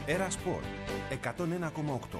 Έρα Σπορ 101,8.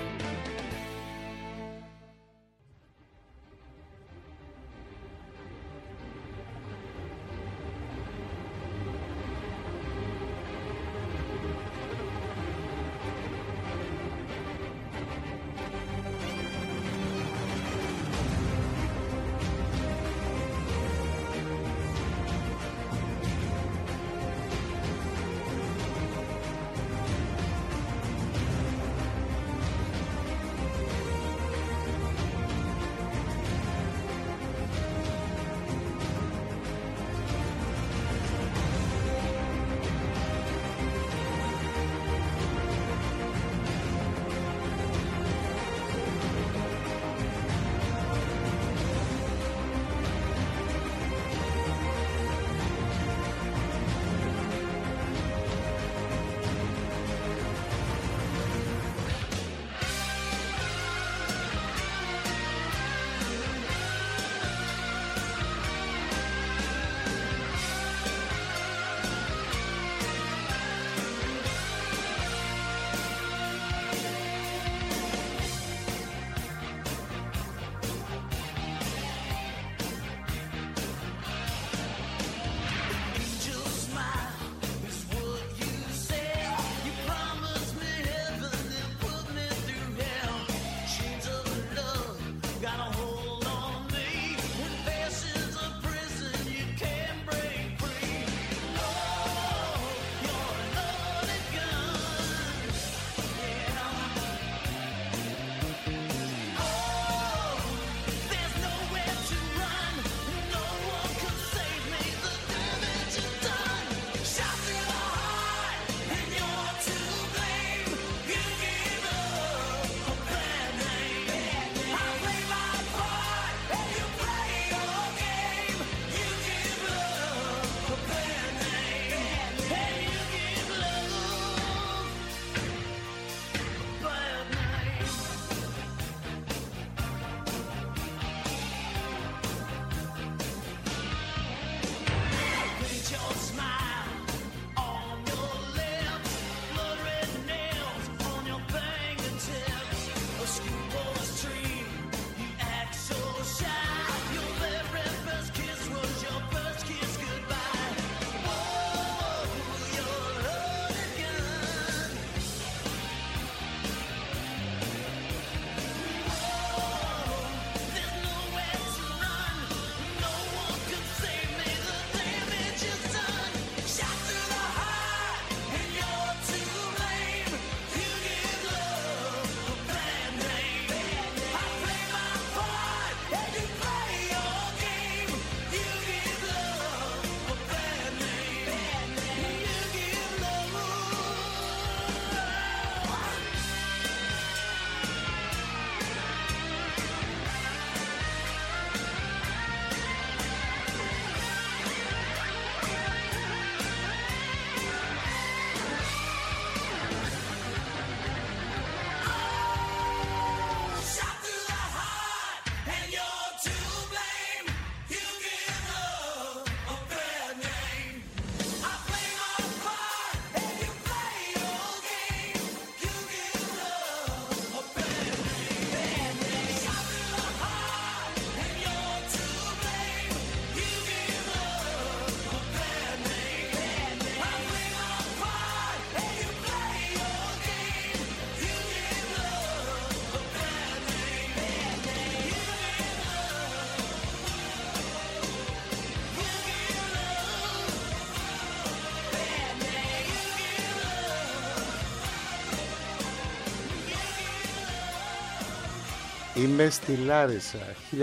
Είμαι στη Λάρισα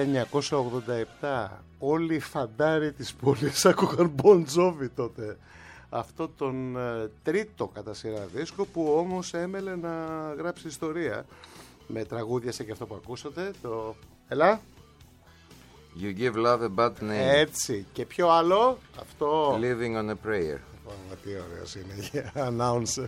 1987. Όλοι οι φαντάροι της πόλης άκουγαν Bon Jovi τότε. Αυτό τον τρίτο κατά σειρά δίσκο που όμως έμελε να γράψει ιστορία με τραγούδια σαν και αυτό που ακούσατε. Το... Ελά! You give love a bad name. Έτσι. Και ποιο άλλο? Αυτό. Living on a prayer. Τι ωραίος είναι για announcer.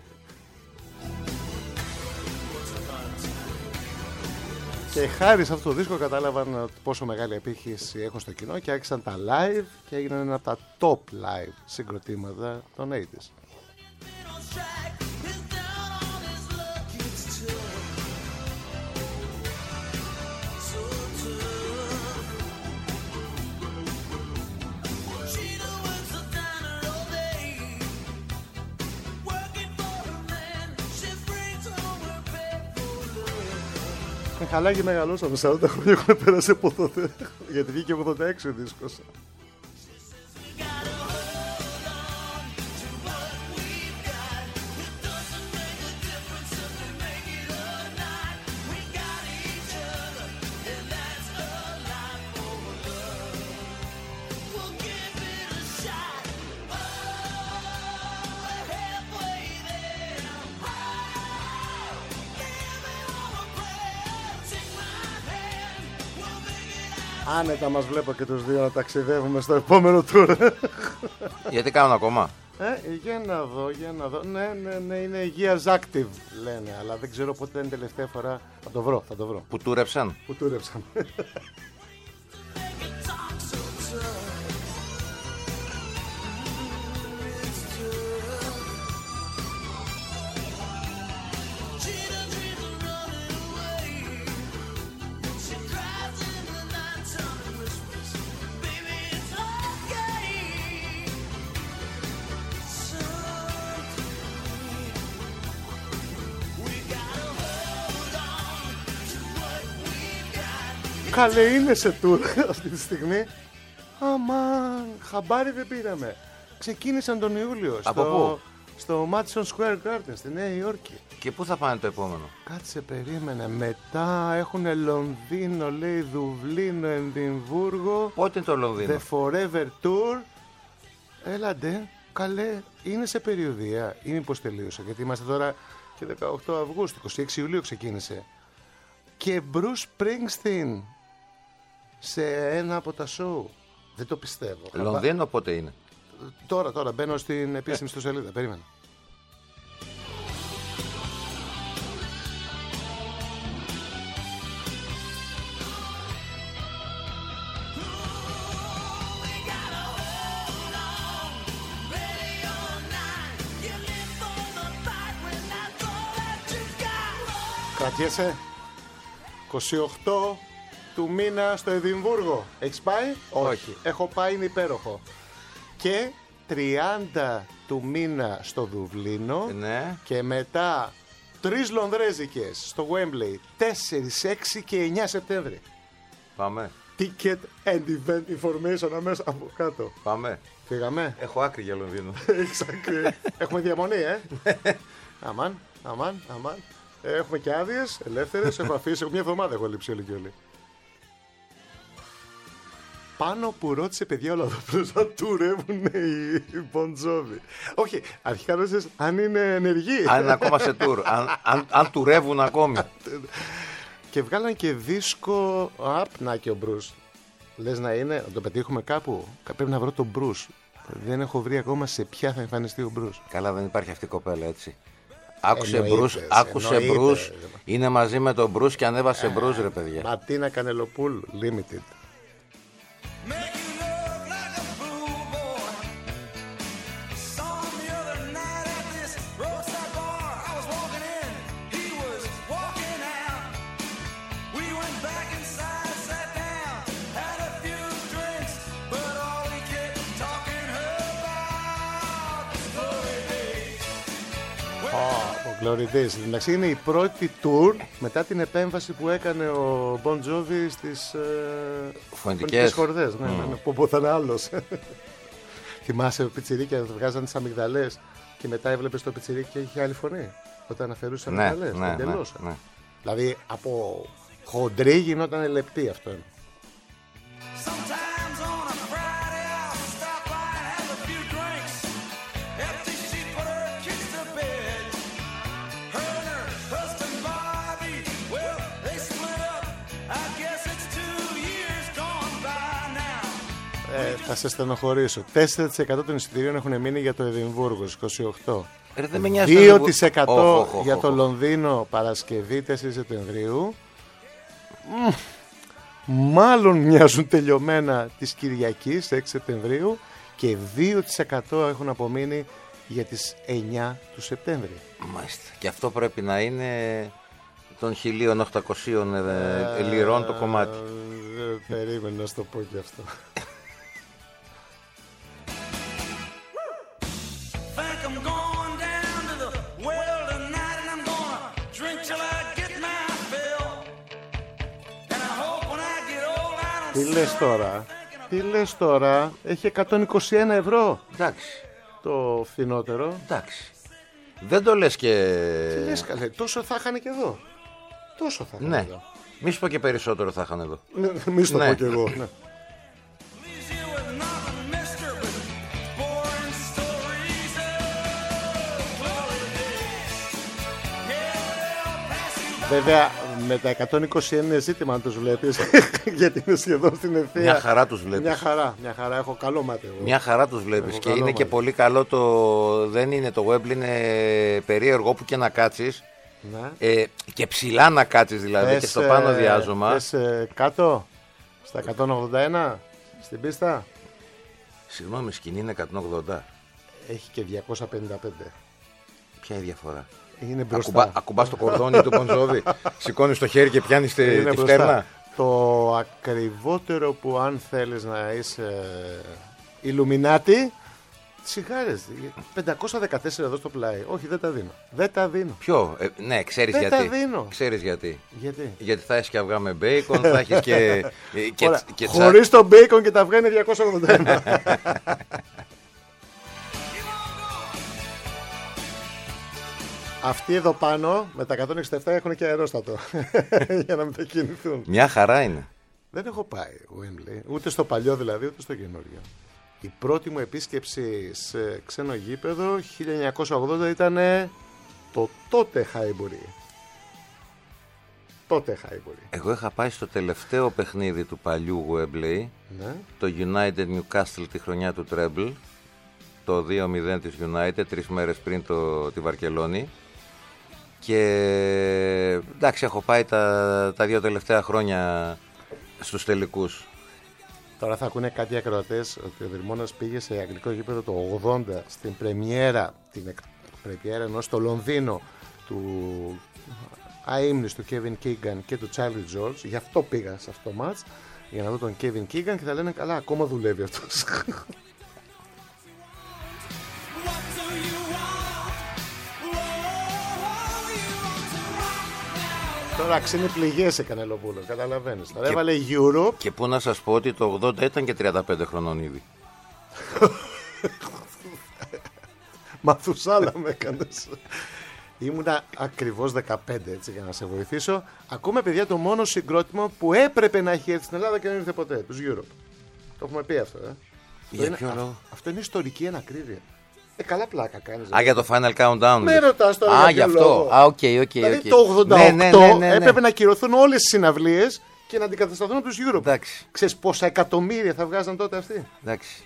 Και χάρη σε αυτό το δίσκο κατάλαβαν πόσο μεγάλη επίχυση έχουν στο κοινό και άρχισαν τα live και έγιναν ένα από τα top live συγκροτήματα των 80's. Χαλάκι μεγαλώσαμε, 40 χρόνια έχουν πέρασει από τότε. Γιατί βγήκε 86 ο δίσκος. Άνετα μας βλέπω και τους δύο να ταξιδεύουμε στο επόμενο tour. Γιατί κάνουν ακόμα? Για να δω. Ναι, είναι Years Active λένε, αλλά δεν ξέρω πότε είναι τελευταία φορά. Θα το βρω. Που τούρεψαν. Καλέ, είναι σε tour αυτή τη στιγμή. Αμάν, χαμπάρι δεν πήραμε. Ξεκίνησαν τον Ιούλιο. Από πού? Στο Madison Square Garden στη Νέα Υόρκη. Και πού θα πάνε το επόμενο? Κάτσε, περίμενε. Μετά έχουν Λονδίνο, λέει, Δουβλίνο, Εδιμβούργο. Πότε είναι το Λονδίνο? The Forever Tour. Έλαντε, καλέ, είναι σε περιοδία ή μήπως τελείωσε? Γιατί είμαστε τώρα και 18 Αυγούστου, 26 Ιουλίου ξεκίνησε. Και Bruce Springsteen σε ένα από τα show. Δεν το πιστεύω. Λονδίνο πότε είναι? Τώρα μπαίνω στην επίσημη του σελίδα. Περίμενα. Κρατιέσαι. 28 του μήνα στο Εδιμβούργο. Έχεις πάει? Όχι. Έχω πάει, είναι υπέροχο. Και 30 του μήνα στο Δουβλίνο. Ναι. Και μετά 3 Λονδρέζικες στο Wembley. 4, 6 και 9 Σεπτέμβρη. Πάμε. Ticket and event information αμέσως από κάτω. Πάμε. Φύγαμε. Έχω άκρη για Λονδίνο. Έχεις άκρη. Έχουμε διαμονή, Αμάν. Έχουμε και άδειες ελεύθερες. Έχω αφήσει, μια εβδομάδα έχω λείψει όλοι. Πάνω που ρώτησε, παιδιά, όλα αυτά να τουρεύουν οι Bon Jovi. Όχι, αρχικά ρώτησες αν είναι ενεργοί. Αν είναι ακόμα σε tour. Αν τουρεύουν ακόμη. Και βγάλαν και δίσκο. Να και ο Bruce. Λες να είναι, να το πετύχουμε κάπου. Πρέπει να βρω τον Bruce. Δεν έχω βρει ακόμα σε ποια θα εμφανιστεί ο Bruce. Καλά, δεν υπάρχει αυτή η κοπέλα έτσι. Άκουσε Bruce, είναι μαζί με τον Bruce και ανέβασε Bruce, ρε παιδιά. Ματίνα Κανελοπούλου, Limited. Glory Days. Εντάξει, είναι η πρώτη tour μετά την επέμβαση που έκανε ο Bon Jovi στις φωνητικές χορδές. Ναι, που θα είναι άλλος. Θυμάσαι πιτσιρίκια βγάζαν τις αμυγδαλές και μετά έβλεπες το πιτσιρίκι και είχε άλλη φωνή όταν αφαιρούσε τις αμυγδαλές. Ναι. Δηλαδή από χοντρή γινόταν λεπτή αυτό. Θα σε στενοχωρήσω. 4% των εισιτηρίων έχουν μείνει για το Εδιμβούργο 28. 2% για το Λονδίνο Παρασκευή 4 Σεπτεμβρίου. Μάλλον μοιάζουν τελειωμένα της Κυριακής 6 Σεπτεμβρίου. Και 2% έχουν απομείνει για τις 9 του Σεπτέμβρη. Μάλιστα. Και αυτό πρέπει να είναι των 1.800 λιρών το κομμάτι. Περίμενα να σου το πω και αυτό. Τι λες τώρα, έχει 121 ευρώ. Εντάξει. Το φθηνότερο. Εντάξει. Δεν το λες και... Τι λες καλέ, τόσο θα είχαν και εδώ. Τόσο θα είχαν εδώ. Μη σου πω και περισσότερο θα είχαν εδώ. Μη σου το πω και εγώ. Ναι. Βέβαια με τα 120 είναι ζήτημα αν τους βλέπεις. Γιατί είναι σχεδόν στην ευθεία. Μια χαρά τους βλέπεις. Μια χαρά, έχω καλό μάτι εγώ. Μια χαρά τους βλέπεις και είναι και πολύ καλό το... Δεν είναι το Wembley, είναι περίεργο που και να κάτσεις. Ναι. Και ψηλά να κάτσεις δηλαδή και στο πάνω διάζωμα. Πες κάτω, στα 181 στην πίστα. Συγγνώμη, σκηνή είναι 180. Έχει και 255. Ποια είναι η διαφορά? Είναι μπροστά. Ακουμπάς το κορδόνι του Μποντζόβι, σηκώνεις το χέρι και πιάνεις τη φτέρνα. Το ακριβότερο που αν θέλεις να είσαι Ιλουμινάτι, τσιγάρες, 514 εδώ στο πλάι. Όχι, δεν τα δίνω. Ποιο? Ναι, ξέρεις δεν γιατί. Τα δίνω. Ξέρεις γιατί. Γιατί θα έχεις και αυγά με μπέικον, θα έχεις και χωρίς το μπέικον και τα αυγά είναι 281. Αυτοί εδώ πάνω με τα 167 έχουν και αερόστατο για να μετακινηθούν. Μια χαρά είναι. Δεν έχω πάει Wembley, ούτε στο παλιό δηλαδή, ούτε στο καινούριο. Η πρώτη μου επίσκεψη σε ξένο γήπεδο 1980 ήταν το τότε Χάιμπουρι. Εγώ είχα πάει στο τελευταίο παιχνίδι του παλιού Wembley, ναι. Το United Newcastle τη χρονιά του Treble, το 2-0 της United, 3 μέρες πριν τη Βαρκελόνη. Και εντάξει, έχω πάει τα 2 τελευταία χρόνια στους τελικούς. Τώρα θα ακούνε κάτι ακροατές ότι ο Δερμόνας πήγε σε αγγλικό γήπεδο το 80 στην πρεμιέρα, ενώ στο Λονδίνο του αείμνης του Kevin Keegan και του Charlie George. Γι' αυτό πήγα σε αυτό το μάτς, για να δω τον Kevin Keegan και θα λένε καλά, ακόμα δουλεύει αυτός. Τώρα ξύνει πληγές σε Κανελοπούλο, καταλαβαίνεις. Τώρα έβαλε Europe. Και πού να σας πω ότι το 80 ήταν και 35 χρονών ήδη. Μαθουσάλα με έκανες. Ήμουνα ακριβώς 15, έτσι, για να σε βοηθήσω. Ακούμε, παιδιά, το μόνο συγκρότημα που έπρεπε να έχει έρθει στην Ελλάδα και δεν ήρθε ποτέ, τους Europe. Το έχουμε πει αυτό, Για ποιο λόγο? Αυτό είναι ιστορική ανακρίβεια. Καλά πλάκα κάνεις. Για το Final Countdown. Με ρωτάς τώρα για αυτό. Οκ. Δηλαδή το 88 έπρεπε να κυρωθούν όλες τις συναυλίες και να αντικατασταθούν από τους Europe. Εντάξει. Ξέρεις πόσα εκατομμύρια θα βγάζαν τότε αυτοί? Εντάξει.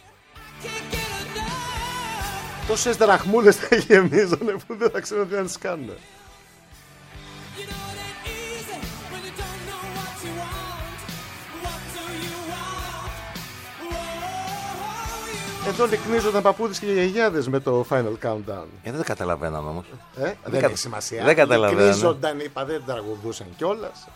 Τόσες δραχμούλες θα γεμίζανε που δεν θα ξέρω τι να τις κάνουν. Εδώ λυκνίζονταν παππούδες και γιαγιάδες με το Final Countdown. Δεν καταλαβαίναν όμως. Δεν έχει σημασία. Δεν καταλαβαίναν. Λυκνίζονταν, είπα, δεν τραγουδούσαν κιόλας.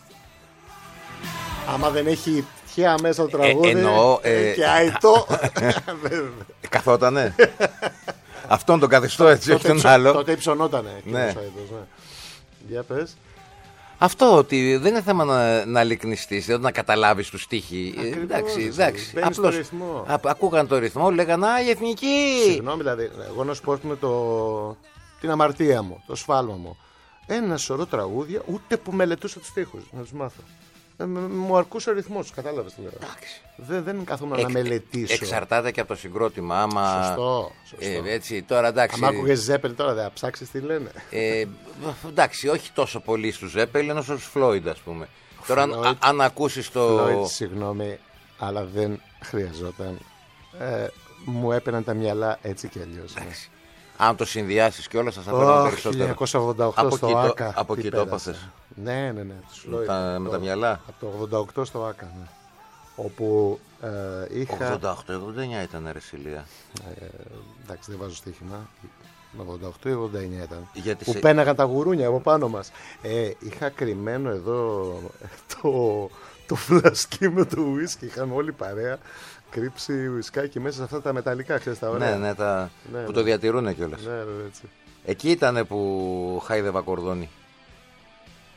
Άμα δεν έχει τυχαία μέσα το τραγούδι και αητό. Καθότανε. Αυτόν τον καθιστώ έτσι, όχι τον άλλο. Τότε υψωνότανε. Για πες. Αυτό, ότι δεν είναι θέμα να λυκνιστείς, δηλαδή να καταλάβεις τους στίχη. Εντάξει. Απλώς ακούγαν το ρυθμό, λέγανε η εθνική. Συγγνώμη, δηλαδή, εγώ να σου πω την αμαρτία μου, το σφάλμα μου. Ένα σωρό τραγούδια, ούτε που μελετούσα τους στίχους, να τους μάθω. Μου αρκούσε ο ρυθμός, κατάλαβες τι λέω. Δεν καθόμουν να μελετήσω. Εξαρτάται και από το συγκρότημα. Σωστό. Έτσι, τώρα εντάξει. Αν άκουγες Ζέπελ τώρα δεν θα ψάξεις τι λένε. Εντάξει, όχι τόσο πολύ στους Ζέπελ όσο στους Φλόιντ, ας πούμε. Τώρα αν ακούσεις το... Φλόιντ, συγγνώμη, αλλά δεν χρειαζόταν. Μου έπαιρναν τα μυαλά έτσι κι αλλιώς. Αν το συνδυάσεις κιόλας θα παίρνουν περισσότερο. 1988 στο Άκα. Από εκεί το έπαθες. Ναι. Με τα μυαλά. Από το 88 στο Άκα, ναι. Όπου είχα... 88-89 ήταν Ρεσιλία. Εντάξει, δεν βάζω στοίχημα. 88 ή 89 ήταν. Γιατί που πέναγαν τα γουρούνια από πάνω μας. Είχα κρυμμένο εδώ το φλασκί με το ουίσκι. Είχαμε όλη παρέα κρύψει ουισκάκι μέσα σε αυτά τα μεταλλικά, ξέρεις, τα ωραία. Ναι, που το διατηρούν κιόλας. Ναι, έτσι. Εκεί ήταν που χάιδευα κορδόνι.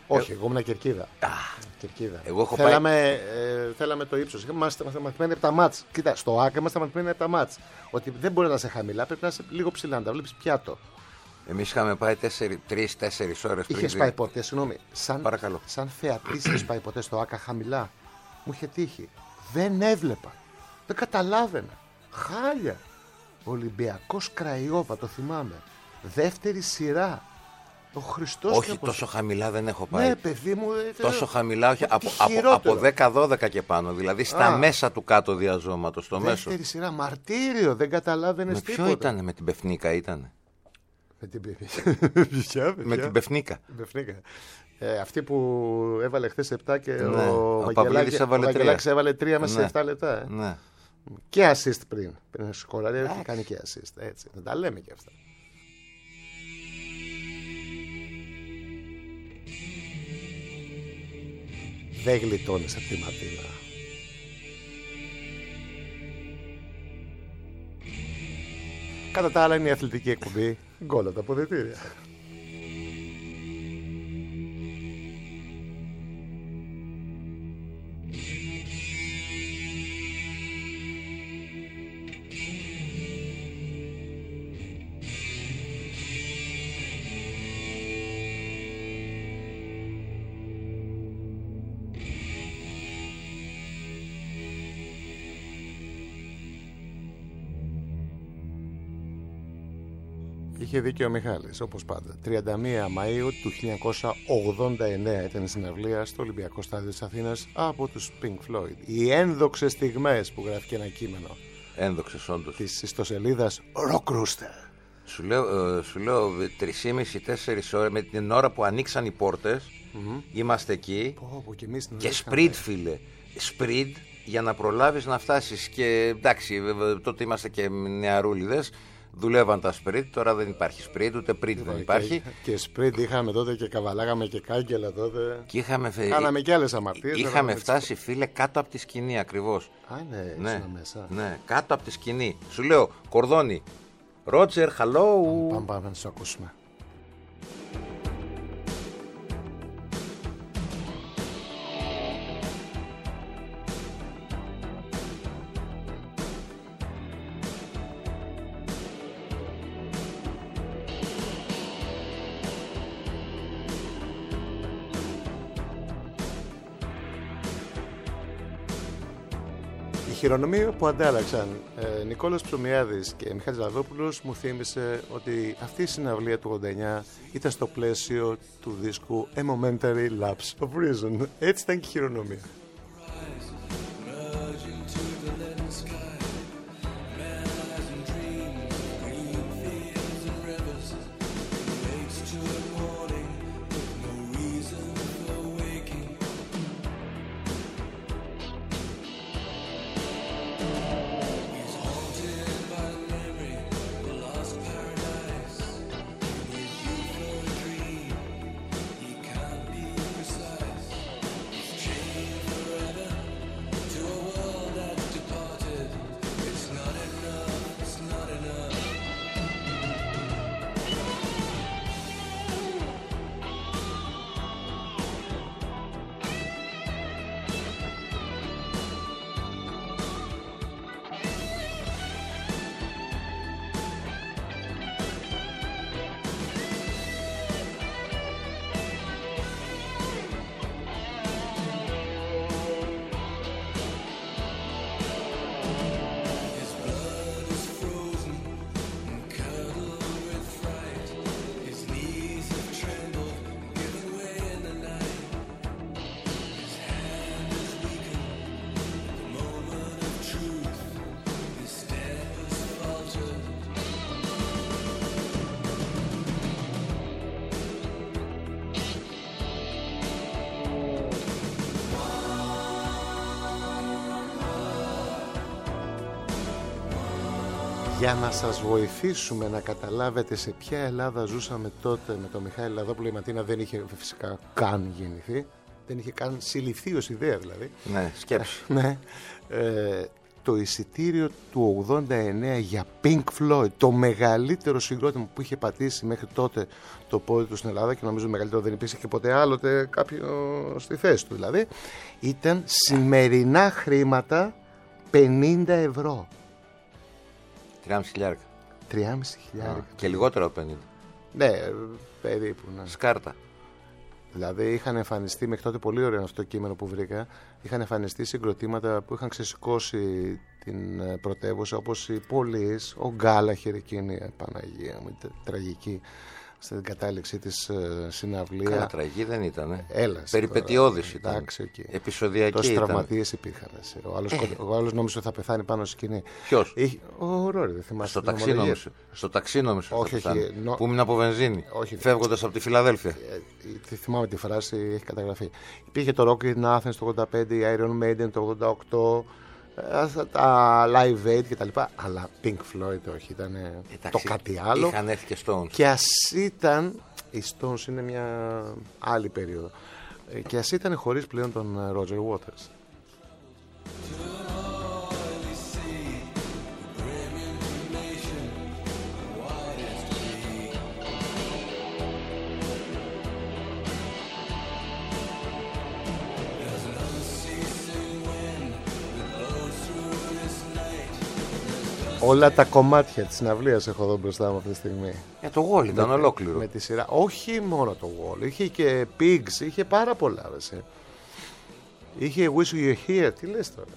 Όχι, εγώ ήμουν Κερκίδα. Κερκίδα. Εγώ έχω θέλαμε το ύψος. Είμαστε μαθημένοι από τα μάτς. Κοίτα, στο ΆΚΑ είμαστε μαθημένοι από τα μάτς. Ότι δεν μπορεί να είσαι χαμηλά, πρέπει να είσαι λίγο ψηλά, να τα βλέπεις πιάτο. Εμείς είχαμε πάει 3-4 ώρες πριν. Είχες πάει ποτέ, συγγνώμη, Παρακαλώ. σαν θεατής είχες πάει ποτέ στο ΆΚΑ χαμηλά? Μου είχε τύχει. Δεν έβλεπα. Δεν καταλάβαινα. Χάλια. Ολυμπιακός Κραϊόβα, το θυμάμαι. Δεύτερη σειρά. Ο Χριστός. Όχι, τόσο χαμηλά δεν έχω πάει. Ναι, παιδί μου. Τόσο χαμηλά, όχι. Από 10-12 και πάνω. Δηλαδή στα μέσα του κάτω διαζώματος. Στο μέσο. Δεύτερη σειρά. Μαρτύριο. Δεν καταλάβαινες τίποτα. Ποιο ήταν, με την Πεφνίκα ήταν? Με την Πεφνίκα. Αυτή που έβαλε χθες 7 και ο Παυλίδης έβαλε 3 μέσα σε 7 λεπτά. Ναι. Και assist πριν σκοράρει, έχει κάνει και assist. Έτσι. Δεν τα λέμε και αυτά. Δεν γλιτώνεις από τη Ματίνα. Κατά τα άλλα είναι η αθλητική εκπομπή. Γκόλ από τα αποδυτήρια. Είχε δίκιο ο Μιχάλης, όπως πάντα. 31 Μαΐου του 1989 ήταν η συναυλία στο Ολυμπιακό Στάδιο της Αθήνας από τους Pink Floyd. Οι ένδοξες στιγμές, που γράφει και ένα κείμενο. Ένδοξες, όντως. Της ιστοσελίδας Rock Rooster. Σου λέω 3,5-4 ώρες, με την ώρα που ανοίξαν οι πόρτες, είμαστε εκεί. Και σπριντ, φίλε. Σπριντ για να προλάβεις να φτάσεις. Και εντάξει, τότε είμαστε και νεαρούλιδες. Δουλεύαν τα σπριντ, τώρα δεν υπάρχει σπριντ, ούτε πριτ δεν υπάρχει. Και σπριντ είχαμε τότε και καβαλάγαμε και κάγκελα τότε. Και κάναμε και άλλες αμαρτίες. Είχαμε φτάσει, φίλε, κάτω από τη σκηνή ακριβώς. Ναι, μέσα. Ναι, κάτω από τη σκηνή. Σου λέω, κορδόνι. Ρότζερ, hello. Πάμε να σου ακούσουμε. Η χειρονομία που αντάλλαξαν Νικόλας Ψωμιάδης και Μιχάλης Λαδόπουλος μου θύμισε ότι αυτή η συναυλία του 89 ήταν στο πλαίσιο του δίσκου A Momentary Lapse of Reason. Έτσι ήταν και η χειρονομία. Για να σας βοηθήσουμε να καταλάβετε σε ποια Ελλάδα ζούσαμε τότε με τον Μιχάλη Λαδόπουλο, η Ματίνα δεν είχε φυσικά καν γεννηθεί, δεν είχε καν συλληφθεί ως ιδέα δηλαδή. Ναι, σκέψου. Ναι. το εισιτήριο του 89 για Pink Floyd, το μεγαλύτερο συγκρότημα που είχε πατήσει μέχρι τότε το πόδι του στην Ελλάδα, και νομίζω μεγαλύτερο δεν υπήρχε και ποτέ άλλοτε κάποιο στη θέση του δηλαδή, ήταν σημερινά χρήματα 50 ευρώ. 3.500. 3.500. Και λιγότερο από 50. Ναι, περίπου. Ναι. Σκάρτα. Δηλαδή είχαν εμφανιστεί, μέχρι τότε πολύ ωραίο αυτό το κείμενο που βρήκα, είχαν εμφανιστεί συγκροτήματα που είχαν ξεσηκώσει την πρωτεύουσα, όπως οι Police, ο Γκάλαχερ, εκείνη, Παναγία μου, τραγική στην κατάληξή της συναυλία. Καλά, τραγική δεν ήταν. Έλα. Περιπετειώδης ήταν. Εντάξει, okay. Επεισοδιακή τόσοι ήταν. τραυματίες υπήρχαν. Ο άλλος νόμιζε ότι θα πεθάνει πάνω στη σκηνή. Ποιος? Ο Ρόρι, δεν θυμάσαι. Στο ταξί νόμιζε. Όχι, που ήμουν από βενζίνη. Φεύγοντας από τη Φιλαδέλφια. Θυμάμαι τη φράση, έχει καταγραφεί. Υπήρχε το Rock in Athens το 85, η Iron Maiden το 88. Τα Live Aid και τα λοιπά, αλλά Pink Floyd όχι, ήταν το κάτι άλλο. Είχαν έρθει και Stones. Και ας ήταν, οι Stones είναι μια άλλη περίοδο, και ας ήταν χωρίς πλέον τον Roger Waters. Όλα τα κομμάτια της συναυλίας έχω εδώ μπροστά μου αυτή τη στιγμή. Το Wall ήταν ολόκληρο. Με τη σειρά. Όχι μόνο το Wall. Είχε και Pigs, είχε πάρα πολλά. Βεσέ. Είχε Wish You Were Here. Τι λες τώρα.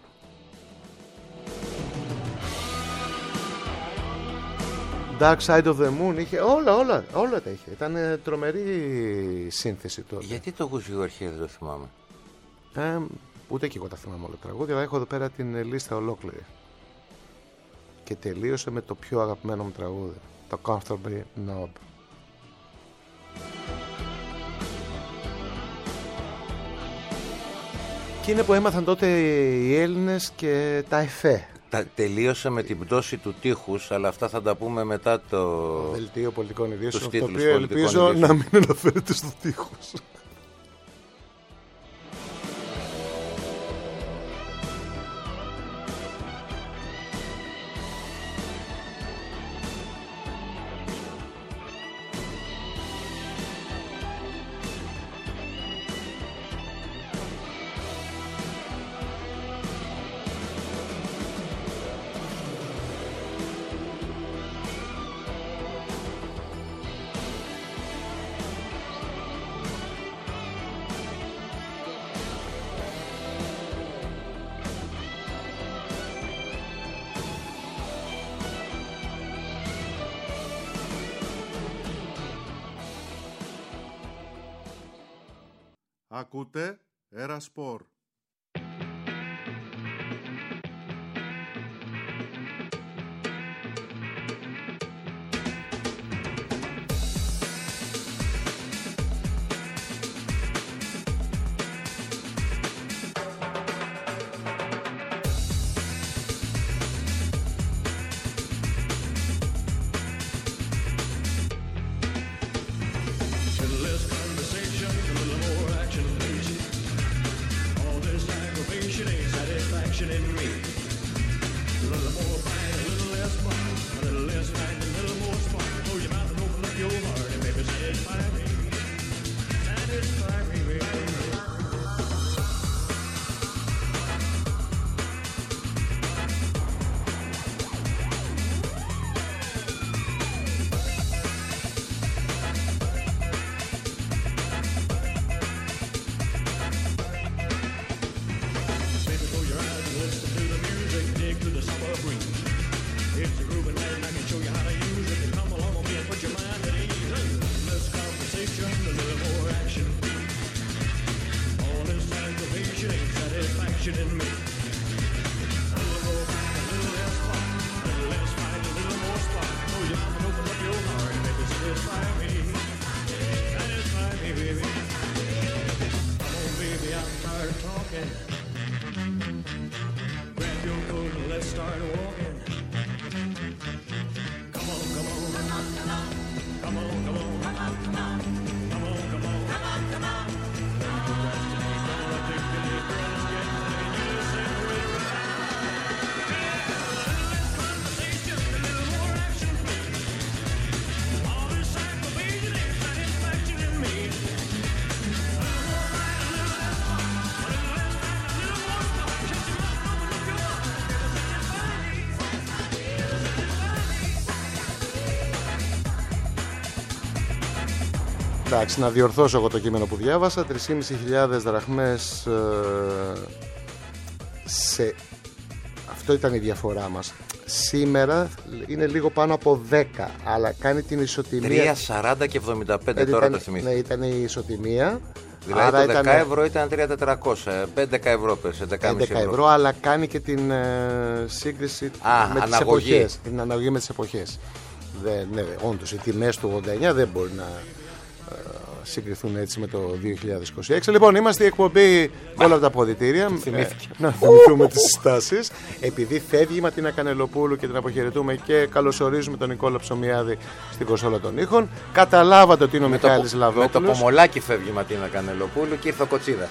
Dark Side of the Moon. Είχε όλα τα είχε. Ήταν τρομερή σύνθεση τότε. Γιατί το Wish You Were Here δεν το θυμάμαι. Ούτε και εγώ τα θυμάμαι όλα τα τραγούδια, αλλά έχω εδώ πέρα την λίστα ολόκληρη. Και τελείωσε με το πιο αγαπημένο μου τραγούδι, το Comfortably Numb. Και είναι που έμαθαν τότε οι Έλληνες και τα εφέ. Τελείωσε με την πτώση του τείχους, αλλά αυτά θα τα πούμε μετά το δελτίο πολιτικών ειδήσεων, το οποίο ελπίζω να μην αναφέρεται στο τείχος. Ακούτε Era Sport. Εντάξει, να διορθώσω εγώ το κείμενο που διάβασα. 3.500 δραχμές αυτό ήταν η διαφορά μας. Σήμερα είναι λίγο πάνω από 10, αλλά κάνει την ισοτιμία. 3,40 και 75 τώρα το θυμήθηκα. Ναι, ήταν η ισοτιμία. Δηλαδή άρα το 10 ευρώ ήταν 3.400, 11 ευρώ πες, 11 ευρώ, αλλά κάνει και την σύγκριση με τις εποχές. Την αναλογία με τις εποχές. Ναι, όντως οι τιμές του 89 δεν μπορεί να συγκριθούν έτσι με το 2026. Λοιπόν, είμαστε η εκπομπή με όλα τα αποδυτήρια. Να θυμηθούμε τις συστάσεις. Επειδή φεύγει η Ματίνα Κανελοπούλου και την αποχαιρετούμε και καλωσορίζουμε τον Νικόλα Ψωμιάδη στην κονσόλα των ήχων. Καταλάβατε ότι είναι ο Μιχάλης Λαδόπουλος. Με το πομολάκι φεύγει η Ματίνα Κανελοπούλου και ήρθε ο Κοτσίδας.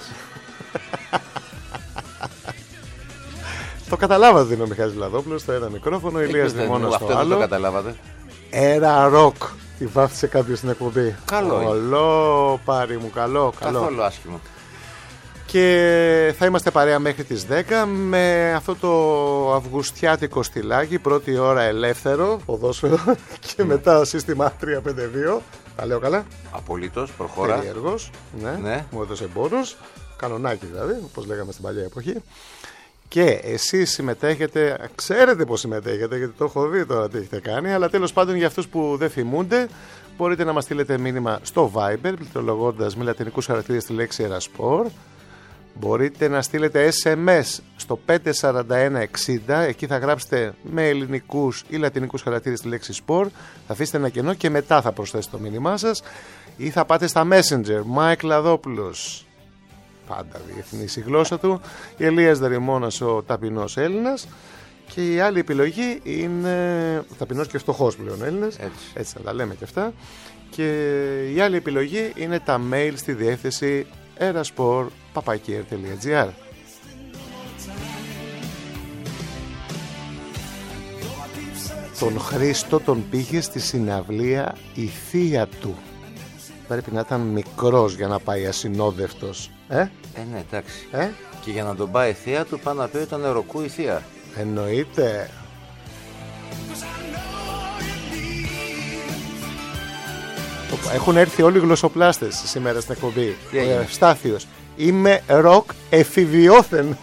Το καταλάβατε ότι είναι ο Μιχάλης Λαδόπουλος στο ένα μικρόφωνο, ο Ηλίας Δημώνας στο άλλο. Αυτό δεν το καταλάβατε. Era Rock. Τη βάφτισε κάποιος στην εκπομπή. Καλό. Πάρη μου, καλό. Καθόλου άσχημο. Και θα είμαστε παρέα μέχρι τις 10 με αυτό το αυγουστιάτικο στυλάκι. Πρώτη ώρα ελεύθερο ποδόσφαιρο και μετά σύστημα 3-5-2. Τα λέω καλά. Απολύτως, προχώρα. Περίεργος. Ναι. Μου έδωσε μπόνους. Κανονάκι δηλαδή, όπως λέγαμε στην παλιά εποχή. Και εσείς συμμετέχετε, ξέρετε πως συμμετέχετε, γιατί το έχω δει τώρα τι έχετε κάνει, αλλά τέλος πάντων για αυτούς που δεν θυμούνται, μπορείτε να μας στείλετε μήνυμα στο Viber, πληκτρολογώντας με λατινικούς χαρακτήρες τη λέξη Ερασπορ. Μπορείτε να στείλετε SMS στο 54160, εκεί θα γράψετε με ελληνικούς ή λατινικούς χαρακτήρες τη λέξη Sport, θα αφήσετε ένα κενό και μετά θα προσθέσετε το μήνυμά σας, ή θα πάτε στα Messenger, Mike Λαδόπουλος. Πάντα διεθνής η γλώσσα του. Η Ελίας Δερημόνας, ο ταπεινός Έλληνας. Και η άλλη επιλογή είναι. Ταπεινός και φτωχός πλέον Έλληνας. Έτσι να τα λέμε και αυτά. Και η άλλη επιλογή είναι τα mail στη διεύθυνση eraspor@papakier.gr. Τον Χρήστο τον πήγε στη συναυλία η θεία του. Πρέπει να ήταν μικρός για να πάει ασυνόδευτος. Ναι, εντάξει. Και για να τον πάει η θεία του, πάνω να πει ήταν νεροκού η θεία. Εννοείται. Έχουν έρθει όλοι οι γλωσσοπλάστες σήμερα στην εκπομπή. Στάθιος. Είμαι ροκ εφηβιώθεν.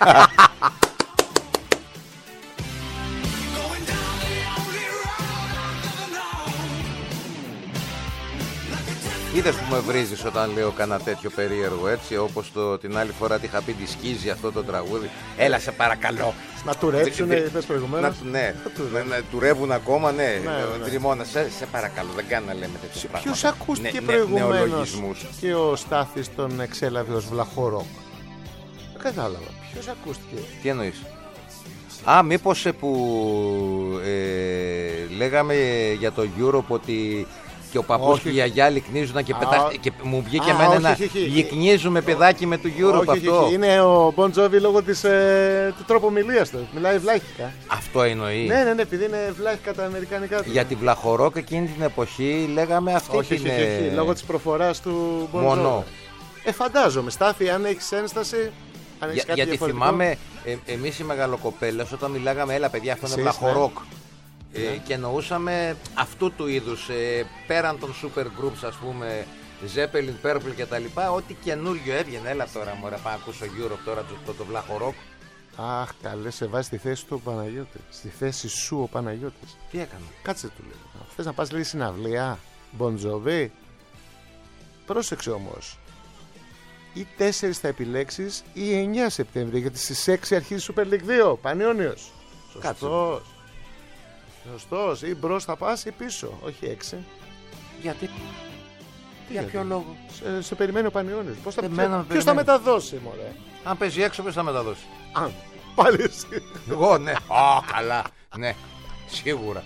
Είδες που με βρίζεις όταν λέω κανένα τέτοιο περίεργο, έτσι, όπως την άλλη φορά τι είχα πει, τη σκίζει αυτό το τραγούδι. Έλα σε παρακαλώ. Να τουρέψουν, είπες προηγουμένως. Ναι, να τουρεύουν ακόμα, ναι. Τριμώνα, σε παρακαλώ, δεν κάνει να λέμε τέτοια πράγματα. Ποιος ακούστηκε προηγουμένως και ο Στάθης τον εξέλαβε ως βλαχορόκ. Δεν κατάλαβα. Ποιος ακούστηκε. Τι εννοείς? Μήπως που λέγαμε για το Europe ότι και ο παππούς και η γιαγιά λυκνίζουν και μου βγήκε εμένα να λυκνίζουμε παιδάκι με του Europe αυτό. Όχι, είναι ο Bon Jovi λόγω του τρόπου ομιλίας του. Μιλάει βλάχικα. Αυτό εννοεί. Ναι, επειδή είναι βλάχικα τα αμερικανικά του. Για τη βλαχορόκ εκείνη την εποχή λέγαμε αυτή όχι, λόγω της προφοράς του Bon Jovi. Μόνο. Φαντάζομαι, Στάθη, αν έχεις ένσταση. Γιατί θυμάμαι εμείς οι μεγαλοκοπέλες όταν μιλάγαμε, έλα παιδιά, αυτό είναι βλαχορόκ. Και εννοούσαμε αυτού του είδους, πέραν των super groups, ας πούμε, Zeppelin, Purple και τα λοιπά, ό,τι καινούριο έβγαινε. Έλα τώρα μωρέ, πάω να ακούσω Europe τώρα το βλαχορόκ. Αχ, καλέ, σε βάζει στη θέση του ο Παναγιώτης. Στη θέση σου ο Παναγιώτης. Τι έκανε? Κάτσε, του λέει. Θες να πας λίγη συναυλία, Bon Jovi? Πρόσεξε όμως. Ή 4 θα επιλέξεις ή 9 Σεπτέμβρη, γιατί στις 6 αρχίζει Super League 2, Πανιόνιος. Σωστός. Σωστός, ή μπρος θα πας ή πίσω, όχι 6. Γιατί? Για ποιο λόγο? Σε περιμένει ο Πανιόνιος. Ποιος θα μεταδώσει, μωρέ? Αν παίζει έξω, ποιος θα μεταδώσει? Πάλι εσύ. Εγώ, ναι. Καλά. Ναι, σίγουρα.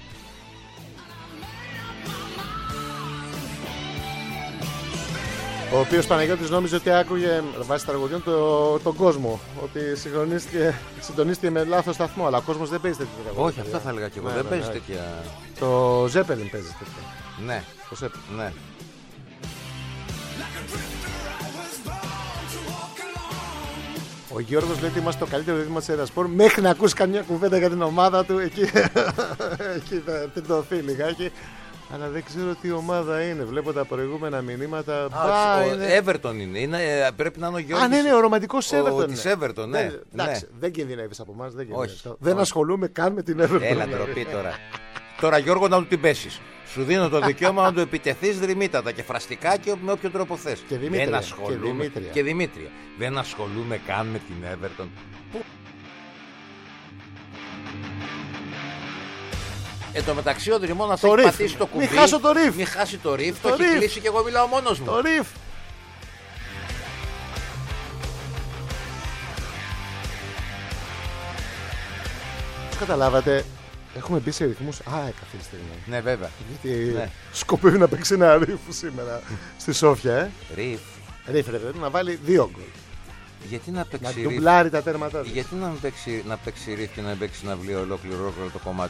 Ο οποίος Παναγιώτης νόμιζε ότι άκουγε βάσει τραγουδιών τον κόσμο. Ότι συντονίστηκε με λάθος σταθμό. Αλλά ο κόσμος δεν παίζει τέτοια τραγουδία. Όχι, αυτά θα έλεγα και εγώ. Δεν παίζει τέτοια. Το Zeppelin παίζει τέτοια. Ναι. Το Zeppelin. Ναι. Ο Γιώργος λέει ότι είμαστε το καλύτερο δίδυμα της Ερασπορ μέχρι να ακούσει καμιά κουβέντα για την ομάδα του. Εκεί θα τεντωθεί λιγάκι. Αλλά δεν ξέρω τι ομάδα είναι. Βλέπω τα προηγούμενα μηνύματα. Everton είναι. Πρέπει να είναι ο Γιώργης. Ναι, ο ρομαντικός Everton. Της Everton, ναι. Εντάξει, δεν κινδυνεύεις από εμάς. Δεν ασχολούμαι καν με την Everton. Έλα ντροπή τώρα. Τώρα Γιώργο να του την πέσεις. Σου δίνω το δικαίωμα να του επιτεθείς δρυμύτατα και φραστικά και με όποιο τρόπο θες. Και Δημήτρια. Και Δημήτρια. Δεν ασχολούμαι καν με την Everton. Εν τω μεταξύ ο Δρυμώνας έχει πατήσει το κουμπί. Μην χάσω το ριφ. Μην χάσει το ριφ. Το έχει κλείσει και εγώ μιλάω μόνος μου. Το ριφ. Καταλάβατε. Έχουμε μπει σε ρυθμούς. Καθίστε. Ναι, βέβαια. Γιατί σκοπεύει να παίξει ένα ριφ σήμερα στη Σόφια. Ριφ. Ριφ, να βάλει 2 γκολ. Γιατί να παίξει ριφ. Να ντουμπλάρει τα τέρματά του. Γιατί να παίξει ριφ και να παίξει να βλέπει ολόκληρο το κομμάτι.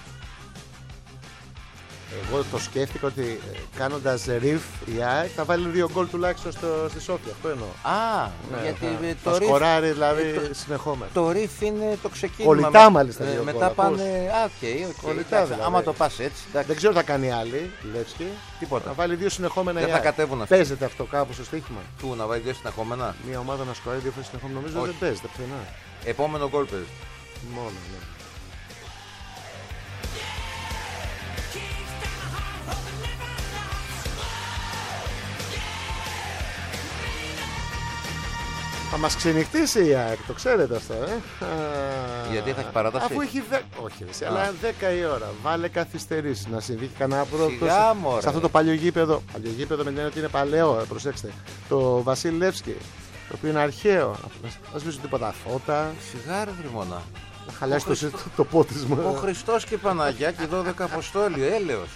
Εγώ το σκέφτηκα ότι κάνοντας ριφ η ΑΕΚ θα βάλει 2 γκολ τουλάχιστον στη Σόφια. Αυτό εννοώ. Γιατί το ριφ. Σκοράρει δηλαδή συνεχόμενα. Το ριφ είναι το ξεκίνημα. Κολλητά μάλιστα. Μετά πάνε. Κολλητά δηλαδή. Άμα το πας έτσι. Δεν ξέρω τι θα κάνει άλλη. Λεύσκη. Τίποτα. Να βάλει 2 συνεχόμενα. Δεν θα κατέβουν αυτά. Παίζεται αυτό κάπου στο στοίχημα. Πού να βάλει 2 συνεχόμενα. Μια ομάδα να σκοράρει 2 φορές συνεχόμενα. Νομίζω δεν παίζεται πουθενά. Επόμενο γκολ παίζει. Μόνο, ναι. Θα μας ξενυχτήσει η ΑΕΚ, το ξέρετε αυτό, Γιατί θα έχει παράταση. Αφού έχει όχι, αλλά 10 η ώρα. Βάλε καθυστερήσεις, να συμβεί κανένα πρόβλημα. Σε αυτό το παλιό γήπεδο. Παλιό γήπεδο με την έννοια ότι είναι παλαιό, προσέξτε. Το Βασίλη Λεύσκη, το οποίο είναι αρχαίο. Δεν σβήσουν τίποτα φώτα. Σιγάρε Δρυμώνα. Να χαλάσει το πότισμα. Ο Χριστός και η Παναγιά και 12 Αποστόλοι, έλεος.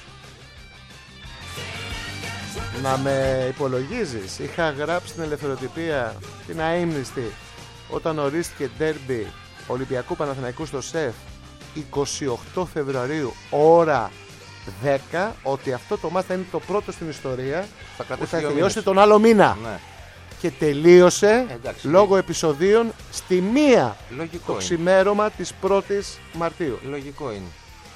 Να με υπολογίζεις. Είχα γράψει στην ελευθεροτυπία την αείμνηστη όταν ορίστηκε ντέρμπι Ολυμπιακού Παναθηναϊκού στο ΣΕΦ 28 Φεβρουαρίου ώρα 10 ότι αυτό το μάτς θα είναι το πρώτο στην ιστορία που θα τελειώσει τον άλλο μήνα. Ναι. Και τελείωσε λόγω επεισοδίων στη 1 το ξημέρωμα της 1ης Μαρτίου. Λογικό είναι.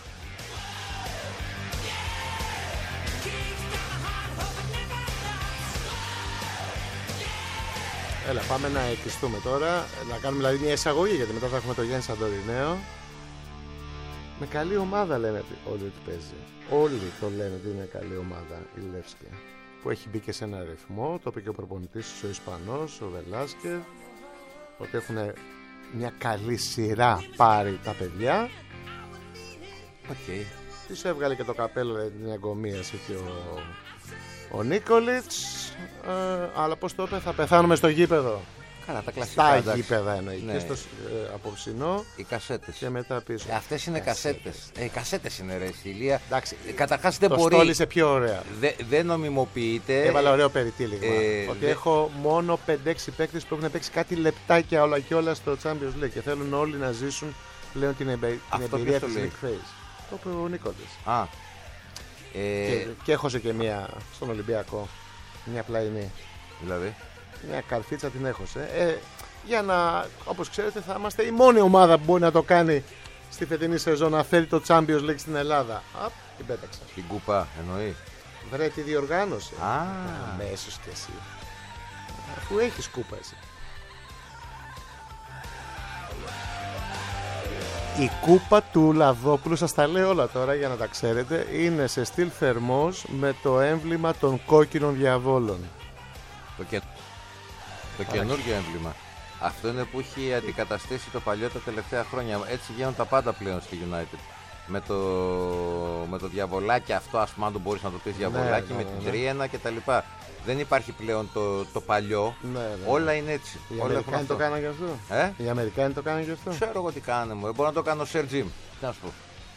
Έλα, πάμε να εκκλειστούμε τώρα. Να κάνουμε δηλαδή μια εισαγωγή, γιατί μετά θα έχουμε το Γιάννη Σαντορινέο. Με καλή ομάδα λένε όλοι ότι παίζει. Όλοι το λένε ότι είναι καλή ομάδα η Λεύσκη. Που έχει μπει και σε ένα ρυθμό. Το είπε και ο προπονητής ο Ισπανός, ο Βελάσκεφ. Ότι έχουν μια καλή σειρά πάρει τα παιδιά. Της έβγαλε και το καπέλο την εγκομίαση και ο Νίκολιτς. Αλλά πώς το είπε, θα πεθάνουμε στο γήπεδο. Καλά, τα κλασικά. Στα γήπεδα εννοεί. Ναι. Και στο απόψινό. Οι κασέτες. Και μετά πίσω. Αυτές είναι κασέτες. Κασέτες είναι ρε Ηλία. Εντάξει. Καταρχάς δεν το μπορεί. Το στόλισε πιο ωραία. Δεν νομιμοποιείται. Έβαλα ωραίο περιτύλιγμα. Ότι έχω μόνο 5-6 παίκτες που έχουν παίξει κάτι λεπτάκια όλα και όλα στο Champions League. Και θέλουν όλοι να ζήσουν πλέον την εμπειρία της League Phase. Το είπε ο Νίκολης. Και έχωσε και μία στον Ολυμπιακό. Μια πλαϊνή. Δηλαδή. Μια καρφίτσα την έχωσε. Για να, όπως ξέρετε, θα είμαστε η μόνη ομάδα που μπορεί να το κάνει στη φετινή σεζόν, να φέρει το Champions League στην Ελλάδα. Την πέταξα. Την κούπα εννοεί. Βρε τη διοργάνωση. Αμέσως και εσύ. Αφού έχεις κούπα εσύ. Η κούπα του Λαδόπουλου, σας τα λέω όλα τώρα για να τα ξέρετε, είναι σε στυλ θερμός με το έμβλημα των κόκκινων διαβόλων. Το καινούργιο έμβλημα. Αυτό είναι που έχει αντικαταστήσει το παλιό τα τελευταία χρόνια. Έτσι γίνονται τα πάντα πλέον στη United. Με το διαβολάκι αυτό, ας πούμε, αν το μπορείς να το πεις διαβολάκι, με την τρίαινα κτλ. Δεν υπάρχει πλέον το παλιό. Όλα είναι έτσι. Οι Αμερικάνοι το κάνανε και αυτό. Οι Αμερικάνοι το κάνανε και αυτό. Ξέρω εγώ τι κάνανε μου. Μπορώ να το κάνω Sir Jim. Τι να σου πω.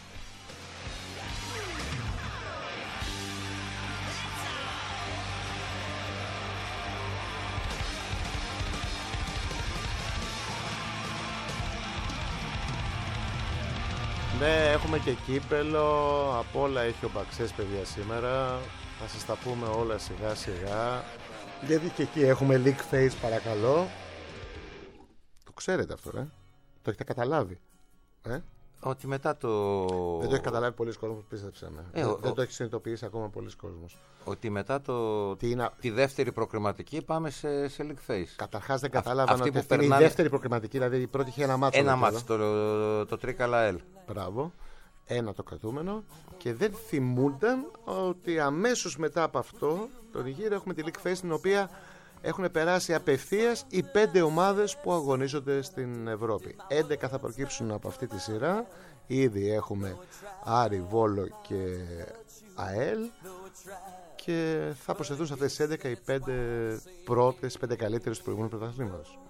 Ναι, έχουμε και κύπελο. Από όλα έχει ο Μπαξές, παιδιά, σήμερα. Θα σας τα πούμε όλα σιγά σιγά. Γιατί και εκεί έχουμε leak face, παρακαλώ. Το ξέρετε αυτό, το έχετε καταλάβει. Ότι μετά το... Δεν το έχει καταλάβει πολλοί κόσμος, πίστεψε με. Δεν το έχει συνειδητοποιήσει ακόμα πολλοί κόσμος. Ότι μετά τη δεύτερη προκριματική πάμε σε League Phase. Καταρχάς δεν κατάλαβαν ότι αυτή είναι η δεύτερη προκριματική, δηλαδή η πρώτη είχε ένα μάτσο. Ένα μάτσο, το Τρίκαλα L. Μπράβο. Ένα το κρατούμενο. Και δεν θυμούνταν ότι αμέσως μετά από αυτό, τον γύρο, έχουμε τη League Phase, στην οποία έχουν περάσει απευθείας οι 5 ομάδες που αγωνίζονται στην Ευρώπη. 11 θα προκύψουν από αυτή τη σειρά. Ήδη έχουμε Άρη, Βόλο και ΑΕΛ. Και θα προσθεθούν σε αυτές τις 11 οι 5 πρώτες, 5 καλύτερες του προηγούμενου πρωταθλήματος.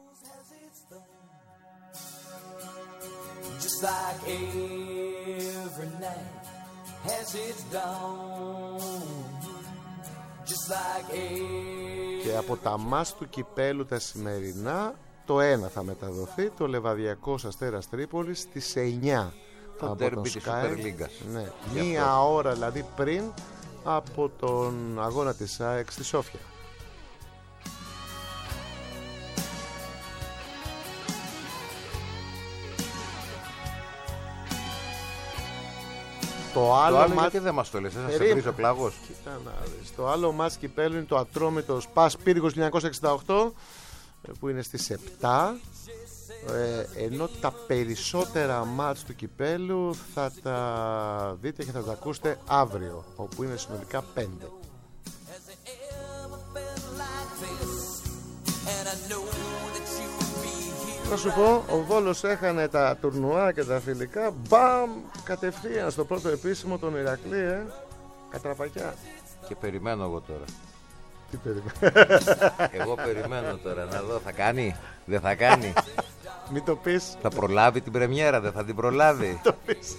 Και από τα μάτς του κυπέλου τα σημερινά, το 1 θα μεταδοθεί, το Λεβαδιακός Αστέρας Τρίπολης στις 9. Το ντέρμπι της Super League. Ναι, μία ώρα δηλαδή πριν από τον αγώνα της ΑΕΚ στη Σόφια. Το άλλο γιατί δεν μας το λες, θα σε βρίζει ο κλάγος. Κοίτα να δεις. Το άλλο μάτς κυπέλλου είναι το Ατρόμητο Σπας Πύργος 1968, που είναι στις 7. Ενώ τα περισσότερα μάτς του κυπέλλου θα τα δείτε και θα τα ακούσετε αύριο, όπου είναι συνολικά 5. Θα σου πω, ο Βόλος έχανε τα τουρνουά και τα φιλικά, μπαμ, κατευθείαν στο πρώτο επίσημο τον Ηρακλή, κατραπακιά. Και περιμένω εγώ τώρα. Τι περιμένω? Εγώ περιμένω τώρα να δω, θα κάνει, δεν θα κάνει. Μην το πεις. Θα προλάβει την πρεμιέρα, δεν θα την προλάβει. Μην το πεις.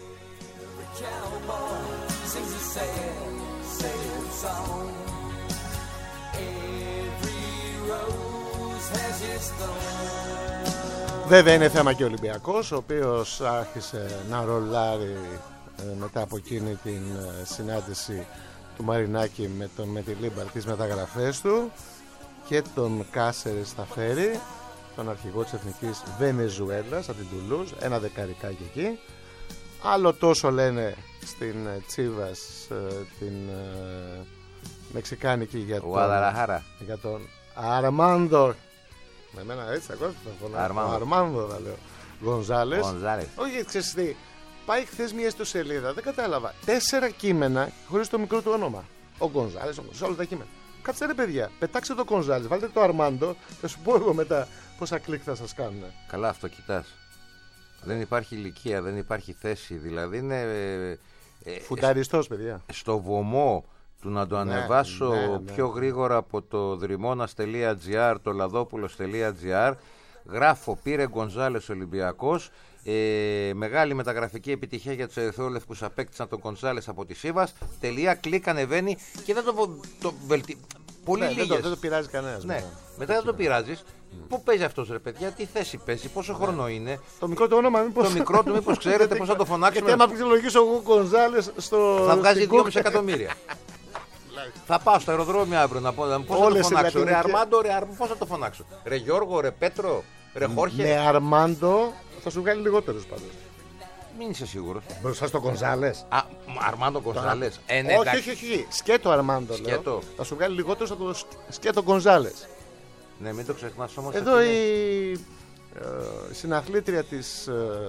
Βέβαια είναι θέμα και ο Ολυμπιακός, ο οποίος άρχισε να ρολάρει μετά από εκείνη την συνάντηση του Μαρινάκη με τη Λίμπαρ, τις μεταγραφές του, και τον Κάσερες θα φέρει, τον αρχηγό της Εθνικής Βενεζουέλας από την Τουλούζ, ένα δεκαρικάκι εκεί. Άλλο τόσο λένε στην Τσίβας, την Μεξικάνικη, για τον Αρμάντο. Με εμένα έτσι ακόμα θα φωνάζω. Αρμάνδο θα λέω. Γκονζάλες. Όχι, ξέρεις τι, πάει χθες μια ιστοσελίδα, δεν κατάλαβα. 4 κείμενα χωρίς το μικρό του όνομα. Ο Γκονζάλες, σε όλα τα κείμενα. Κάτσε ρε παιδιά, πετάξτε το Γκονζάλες, βάλτε το Αρμάντο, θα σου πω εγώ μετά πόσα κλικ θα σας κάνουν. Καλά, αυτό κοιτάς. Δεν υπάρχει ηλικία, δεν υπάρχει θέση, δηλαδή είναι... Φουνταριστός, παιδιά. Στο βωμό του να το ανεβάσω πιο γρήγορα από το δρυμώνας.gr, το λαδόπουλος.gr, γράφω πήρε Γκονζάλες Ολυμπιακός, μεγάλη μεταγραφική επιτυχία για τους ερυθρόλευκους, απέκτησαν τον Γκονζάλες από τη Σίβας, τελεία, κλικ, ανεβαίνει και δεν το βελτιώνει. Πολύ λίγες. Δεν το πειράζει κανένας. Ναι. Μετά δεν το πειράζεις. Πού παίζει αυτός ρε παιδιά, τι θέση παίζει, πόσο χρόνο είναι. Το μικρό του όνομα, μήπως. Το μικρό του, μήπως ξέρετε πώς θα το φωνάξουμε. Γιατί άμα πληκτρολογήσω εγώ Γκονζάλες θα βγάζει 2,5 εκατομμύρια. Θα πάω στο αεροδρόμιο αύριο να πω πώς θα το φωνάξω. Ρε Αρμάντο, πώς θα το φωνάξω. Ρε Γιώργο, ρε Πέτρο, ρε Χόρχε. Ναι, Αρμάντο θα σου βγάλει λιγότερους πάντως. Μην είσαι σίγουρος. Μπροστά στο Γκονζάλες. Αρμάντο Γκονζάλες. Όχι. Σκέτο Αρμάντο. Λέω. Θα σου βγάλει λιγότερους από το σκέτο Γκονζάλες. Ναι, μην το ξεχνάς όμως. Εδώ η συναθλήτρια της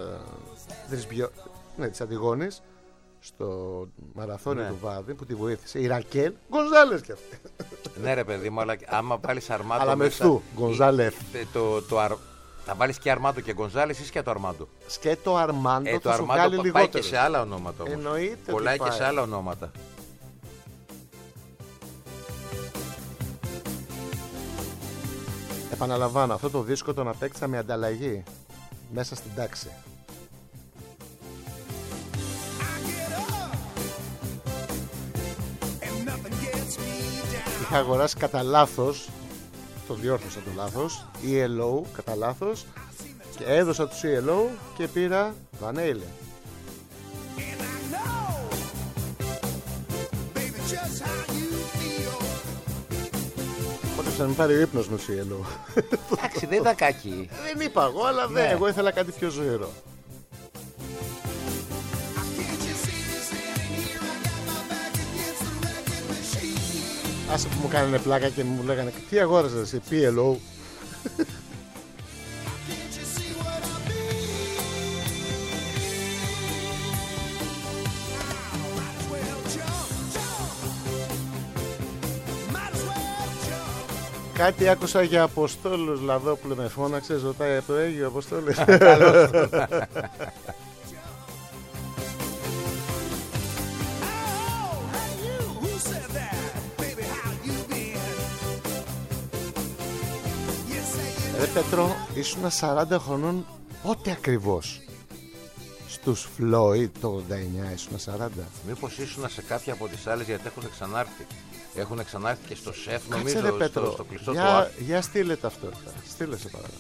Αντιγόνης στο μαραθώνιο του Βάδη που τη βοήθησε, η Ρακέλ Γκονζάλες κι αυτή. Ναι ρε παιδί μου, αλλά άμα βάλεις Αρμάντο αλλά με φθού, Γκονζάλες. Θα βάλεις και Αρμάντο και Γκονζάλες ή σκέτο Αρμάντο. Σκέτο Αρμάντο θα σου βγάλει λιγότερο. Πάει και σε άλλα ονόματα όμως. Εννοείται. Κολλάει και σε άλλα ονόματα. Επαναλαμβάνω, αυτό το δίσκο τον απέκτησα με ανταλλαγή μέσα στην τάξη. Είχα αγοράσει κατά λάθος, το διόρθωσα το λάθος, ELO κατά λάθος, και έδωσα τους ELO και πήρα Van Halen. Οπότε θα με πάρει ο ύπνος με τους ELO. Εντάξει, δεν ήταν κακή. Δεν είπα εγώ, αλλά εγώ ήθελα κάτι πιο ζωηρό. Άσε που μου κάνανε πλάκα και μου λέγανε τι αγόρασες εσύ, PLO. Κάτι άκουσα για Αποστόλους Λαδόπουλο, με φώναξε, ρωτάει από το Αίγυο Αποστόλης. Καλώς. Ρε Πέτρο, ήσουν 40 χρονών πότε ακριβώς? Στους Floyd το 89 ήσουν 40. Μήπως ήσουν σε κάποια από τις άλλες, γιατί έχουν ξανάρθει. Έχουν ξανάρθει και στο ΣΕΦ, νομίζω, Κάτσε ρε Πέτρο, στο κλειστό του Άρη. για στείλε ταυτότητα. Στείλε σε παράδειγμα.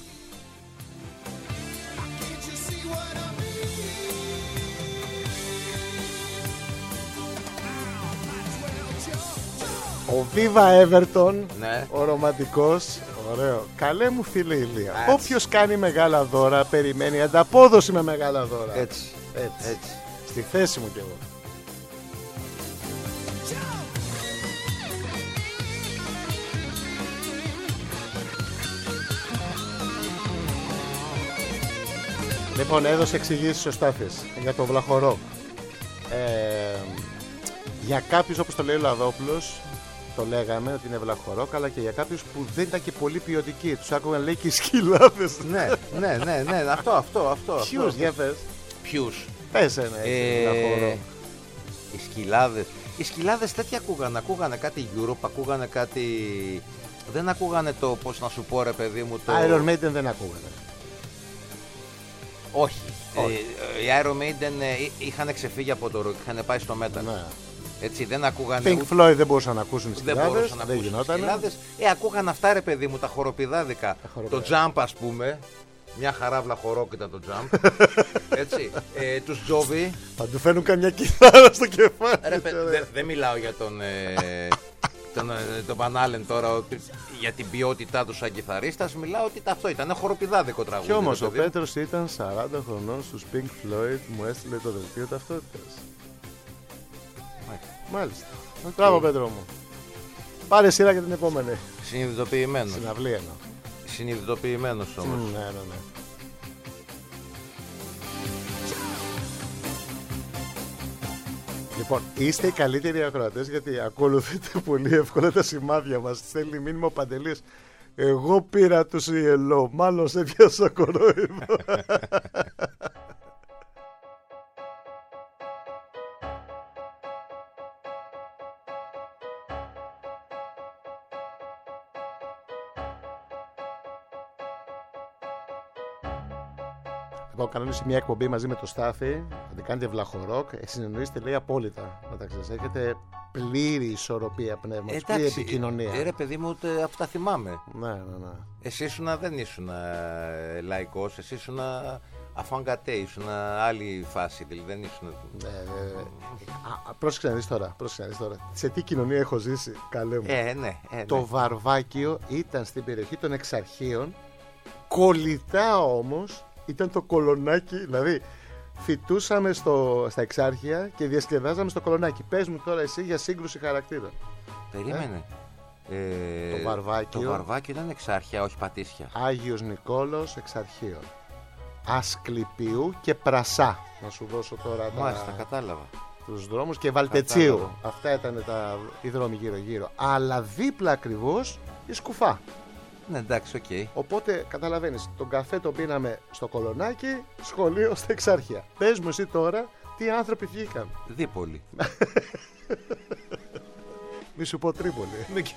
Ο Viva Everton, Ναι. ο ρομαντικός, ωραίο. Καλέ μου φίλε Ηλία, όποιος κάνει μεγάλα δώρα περιμένει ανταπόδοση με μεγάλα δώρα. Έτσι. Έτσι. Στη θέση μου κι εγώ. Λοιπόν, έδωσε εξηγήσεις ο Στάθης για το Βλαχορόκ. Για κάποιους, όπως το λέει ο Λαδόπουλος, το λέγαμε ότι είναι Βλαχορόκ, αλλά και για κάποιους που δεν ήταν και πολύ ποιοτικοί. Τους άκουγαν, λέει, και οι σκυλάδες. Ναι, αυτό. Ποιους, για πες. Ποιους? Πες ένα Βλαχορόκ. Οι σκυλάδες τέτοια ακούγανε κάτι Europe, ακούγανε κάτι... Δεν ακούγανε το, πώς να σου πω ρε παιδί μου, το... Iron Maiden δεν ακούγανε. Όχι. Οι Iron Maiden είχαν ξεφύγει από το rock, είχαν πάει στο metal. Ναι. Έτσι, δεν ακούγανε... Pink Floyd δεν μπορούσαν να ακούσουν οι Δεν σκυλάδες, μπορούσαν να δεν ακούσουν γινότανε. σκυλάδες. Ακούγαν αυτά ρε παιδί μου, τα χοροπηδάδικα. Το Jump ας πούμε. Μια χαρά Βλαχορόκ ήταν το Jump. Έτσι. Τους Jovi. Θα του φαίνουν καμιά κιθάρα στο κεφάλι. Δεν μιλάω για τον Πανάλεν τώρα για την ποιότητά του σαν κιθαρίστας. Μιλάω ότι αυτό ήταν χοροπηδάδικο τραγούδι. Κι όμως ο Πέτρος ήταν 40 χρονών στους Pink Floyd, μου έστειλε το δελτίο ταυτότητας. Μάλιστα. Μπράβο Πέτρο μου. Πάρε σειρά για την επόμενη. Συνειδητοποιημένος. Συναυλία εννοώ. Συνειδητοποιημένος όμως. Ναι. Λοιπόν, είστε οι καλύτεροι ακροατές γιατί ακολουθείτε πολύ εύκολα τα σημάδια μας. Στέλνει μήνυμα ο Παντελής. Εγώ πήρα τους ELO, μάλλον σε πιάσα κορόιδο. Λοιπόν, κανονίσει μια εκπομπή μαζί με το Στάθη. Θα την κάνετε Βλαχορόκ. Συνεννοείστε, λέει, απόλυτα μεταξύ σας. Έχετε πλήρη ισορροπία πνεύματος, πλήρη επικοινωνία. Ρε παιδί μου, ούτε αυτά θυμάμαι. Ναι. Εσύ δεν ήσουν λαϊκός, εσύ ήσουν αφανγκατέ, ήσουν άλλη φάση, δηλαδή δεν ήσουν... Πρόσεξε να δεις τώρα. Σε τι κοινωνία έχω ζήσει, καλέ μου. Ναι. Το Βαρβάκιο ήταν στην περιοχή των Εξαρχείων, κολλητά όμως ήταν το Κολονάκι, δηλαδή φοιτούσαμε στα Εξάρχεια και διασκεδάζαμε στο Κολονάκι. Πες μου τώρα εσύ για σύγκρουση χαρακτήρων. Περίμενε. Το Βαρβάκιο. Το Βαρβάκιο ήταν Εξάρχεια, όχι Πατήσια. Άγιος Νικόλος Εξαρχείων. Ασκληπίου και Πρασά. Να σου δώσω τώρα Μάλιστα, κατάλαβα. Τους δρόμους και Βαλτετσίου. Αυτά ήταν οι δρόμοι γύρω-γύρω. Αλλά δίπλα ακριβώς η Σκουφά. Ναι, εντάξει, οκ. Οπότε καταλαβαίνεις, τον καφέ τον πίναμε στο Κολονάκι, σχολείο στα Εξάρχεια. Πες μου εσύ τώρα τι άνθρωποι βγήκαν. Δίπολη. Μη σου πω Τρίπολη.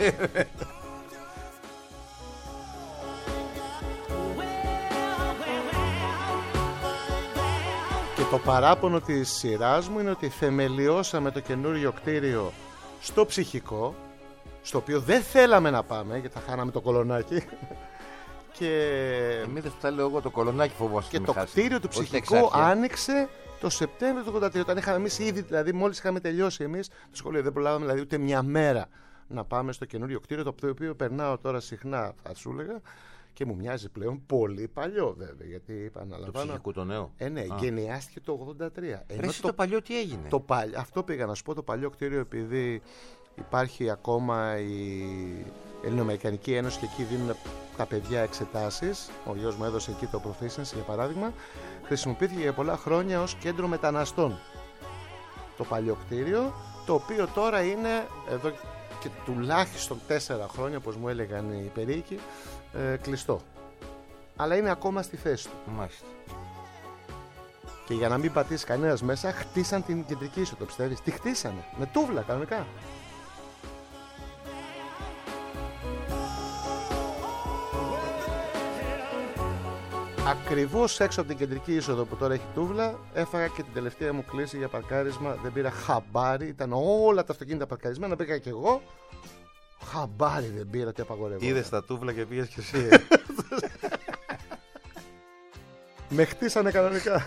Και το παράπονο της σειράς μου είναι ότι θεμελιώσαμε το καινούριο κτίριο στο Ψυχικό, στο οποίο δεν θέλαμε να πάμε γιατί θα χάναμε το Κολονάκι. Και Εμείς δεν θα λέω εγώ το Κολονάκι φοβόσαστε. και το κτίριο του Ψυχικού άνοιξε το Σεπτέμβριο του 1983. Όταν είχαμε εμείς ήδη, δηλαδή μόλις είχαμε τελειώσει εμείς το σχολείο, δεν προλάβαμε δηλαδή ούτε μια μέρα να πάμε στο καινούριο κτίριο, το οποίο περνάω τώρα συχνά, θα σου έλεγα, και μου μοιάζει πλέον πολύ παλιό βέβαια. Γιατί επαναλαμβάνω. Το Ψυχικού το νέο. Ναι, γενιάστηκε το 1983. Εσύ το παλιό τι έγινε. Αυτό πήγα να σου πω, το παλιό κτίριο, επειδή υπάρχει ακόμα η Ελληνοαμερικανική Ένωση και εκεί δίνουν τα παιδιά εξετάσεις. Ο γιος μου έδωσε εκεί το Proficiency για παράδειγμα. Χρησιμοποιήθηκε για πολλά χρόνια ως κέντρο μεταναστών το παλιό κτίριο, το οποίο τώρα είναι εδώ και τουλάχιστον 4 χρόνια, όπως μου έλεγαν οι περίοικοι, κλειστό. Αλλά είναι ακόμα στη θέση του. Μάλιστα. Και για να μην πατήσει κανένας μέσα, χτίσαν την κεντρική είσοδο, πιστεύεις? Τη χτίσανε, με τούβλα κανονικά. Ακριβώς έξω από την κεντρική είσοδο που τώρα έχει τούβλα, έφαγα και την τελευταία μου κλήση για παρκάρισμα. Δεν πήρα χαμπάρι, ήταν όλα τα αυτοκίνητα παρκαρισμένα. Πήγα και εγώ. Χαμπάρι δεν πήρα, τι απαγορεύω. Είδες τα τούβλα και πήγες και εσύ. Με χτίσανε κανονικά.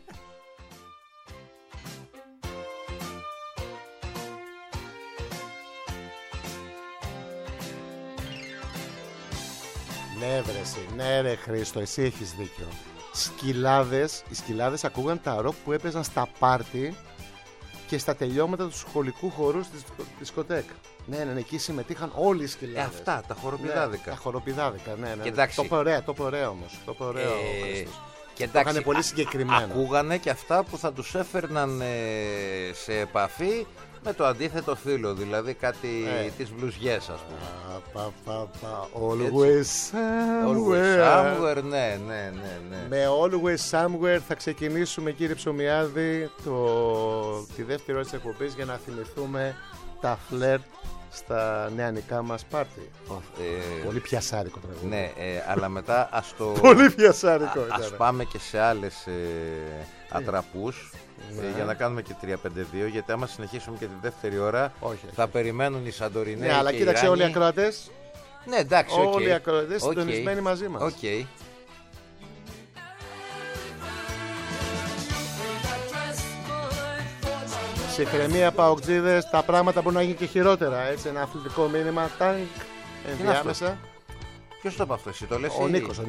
Ναι βρε εσύ, ναι ρε Χρήστο, εσύ έχεις δίκιο. Σκυλάδες, οι σκυλάδες ακούγαν τα ροκ που έπαιζαν στα πάρτι και στα τελειώματα του σχολικού χορού στη δισκοτέκα. Ναι, εκεί συμμετείχαν όλοι οι σκυλάδες. Αυτά, τα χοροπηδάδικα. Ναι, τα χοροπηδάδικα, ναι. Εντάξει, το είπε ωραία όμως. Το είπε ωραίο ο Χρήστος. Και εντάξει, το πολύ συγκεκριμένα. Ακούγανε και αυτά που θα τους έφερναν σε επαφή με το αντίθετο φύλο, δηλαδή κάτι τις μπλουζιές, ας πούμε. Always somewhere, ναι. Με Always Somewhere θα ξεκινήσουμε, κύριε Ψωμιάδη, τη δεύτερη ώρα της εκπομπής για να θυμηθούμε τα φλερτ στα νεανικά μας πάρτι. Πολύ πιασάρικο τραγούδι. Ναι, αλλά μετά ας το... Πολύ πιασάρικο. Ας πάμε και σε άλλες ατραπούς. Για να κάνουμε και 3-5-2, γιατί άμα συνεχίσουμε και τη δεύτερη ώρα θα περιμένουν οι Σαντορινέοι. Ναι, αλλά κοίταξε, όλοι οι ακροατές. Ναι, εντάξει, όλοι οι ακροατές συντονισμένοι μαζί μας. Ψυχραιμία, παοκτζίδες, τα πράγματα μπορούν να γίνουν και χειρότερα. Έτσι, ένα αθλητικό μήνυμα, τάγκ, ενδιάμεσα. Ποιος το είπε αυτό, εσύ το λες? Ο Νίκος.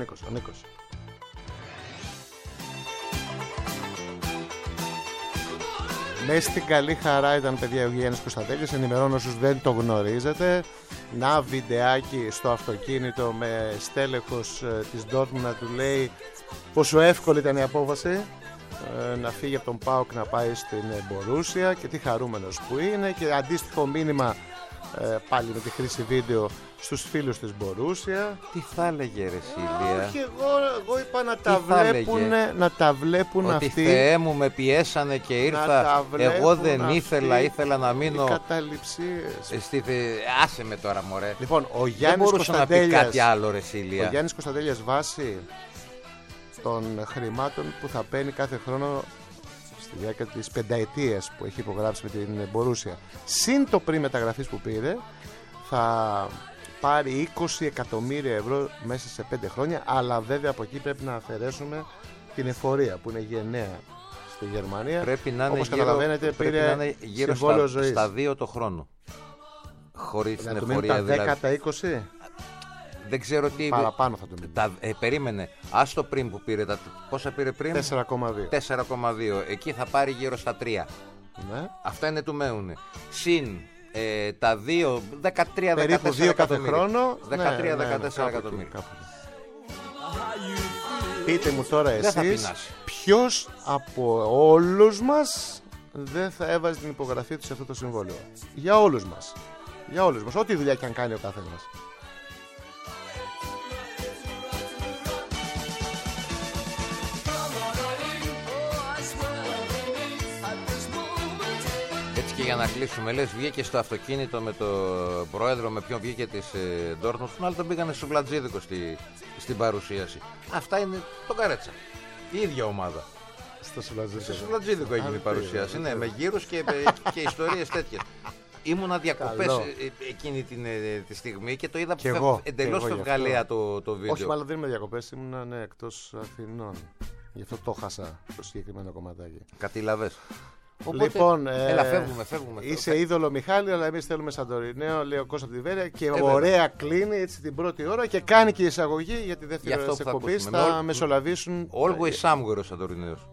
Μέσα στην καλή χαρά ήταν, παιδιά, ο Γιάννης Κωνσταντέλης. Ενημερώνω όσους δεν το γνωρίζετε. Να βιντεάκι στο αυτοκίνητο με στέλεχος της Dortmund να του λέει πόσο εύκολη ήταν η απόφαση να φύγει από τον ΠΑΟΚ να πάει στην Μπορούσια και τι χαρούμενος που είναι, και αντίστοιχο μήνυμα πάλι με τη χρήση βίντεο στους φίλους της Μπορούσια. Τι θα έλεγε ρε Σίλια? Όχι, εγώ είπα να τα βλέπουν ότι αυτοί. Θεέ μου, με πιέσανε και ήρθα. Εγώ δεν ήθελα να μείνω. Καταληψίες. Άσε με τώρα, μωρέ. Λοιπόν, ο δεν Γιάννης μπορούσε να πει κάτι άλλο ρε Σίλια. Ο Γιάννης Κωνσταντέλιας, βάσει των χρημάτων που θα παίρνει κάθε χρόνο στη διάρκεια της πενταετίας που έχει υπογράψει με την Μπορούσια, συν το πριν μεταγραφής που πήρε, θα πάρει 20 εκατομμύρια ευρώ μέσα σε 5 χρόνια. Αλλά βέβαια από εκεί πρέπει να αφαιρέσουμε την εφορία που είναι γενναία στη Γερμανία. Πρέπει να είναι όπως καταλαβαίνετε, πήρε γύρω στα 2 το χρόνο. Χωρίς την εφορία δηλαδή. Τα 10, τα 20. Δεν ξέρω τι. Παραπάνω θα το μείνει. Περίμενε. Άστο πριν που πήρε. Πόσα πήρε πριν? 4,2. Εκεί θα πάρει γύρω στα 3. Ναι. Αυτά είναι του Μέουνε. Συν τα 2, 13-14 περίπου 2 κάθε χρόνο. 13-14 εκατομμύρια. Πείτε μου τώρα εσείς, ποιος από όλους μας δεν θα έβαζε την υπογραφή του σε αυτό το συμβόλαιο? Για όλους μας. Ό,τι δουλειά και αν κάνει ο καθένας. Και για να κλείσουμε, λες, βγήκε στο αυτοκίνητο με τον πρόεδρο, με ποιον βγήκε της Dortmund, αλλά τον πήγανε στο Βλατζίδικο στην παρουσίαση. Αυτά είναι το Καρέτσα. Η ίδια ομάδα. Στο Βλατζίδικο έγινε η παρουσίαση. Ναι, με γύρους και ιστορίες τέτοιες. Ήμουνα διακοπές εκείνη τη στιγμή και το είδα εντελώς φευγαλέα το βίντεο. Όχι, μάλλον δεν είμαι διακοπές, ήμουνα εκτός Αθηνών. Γι' αυτό το χάσα το συγκεκριμένο κομματάκι. Κατήλαβες. Οπότε, λοιπόν, φεύγουμε. Είσαι είδωλο Μιχάλη, αλλά εμείς θέλουμε Σαντορινέο, λέει ο Κώστας από τη Βέρεια, και ωραία κλείνει έτσι την πρώτη ώρα και κάνει και εισαγωγή για τη δεύτερη ώρα της εκπομπής. Θα μεσολαβήσουν. Always somewhere ο Σαντορινέος.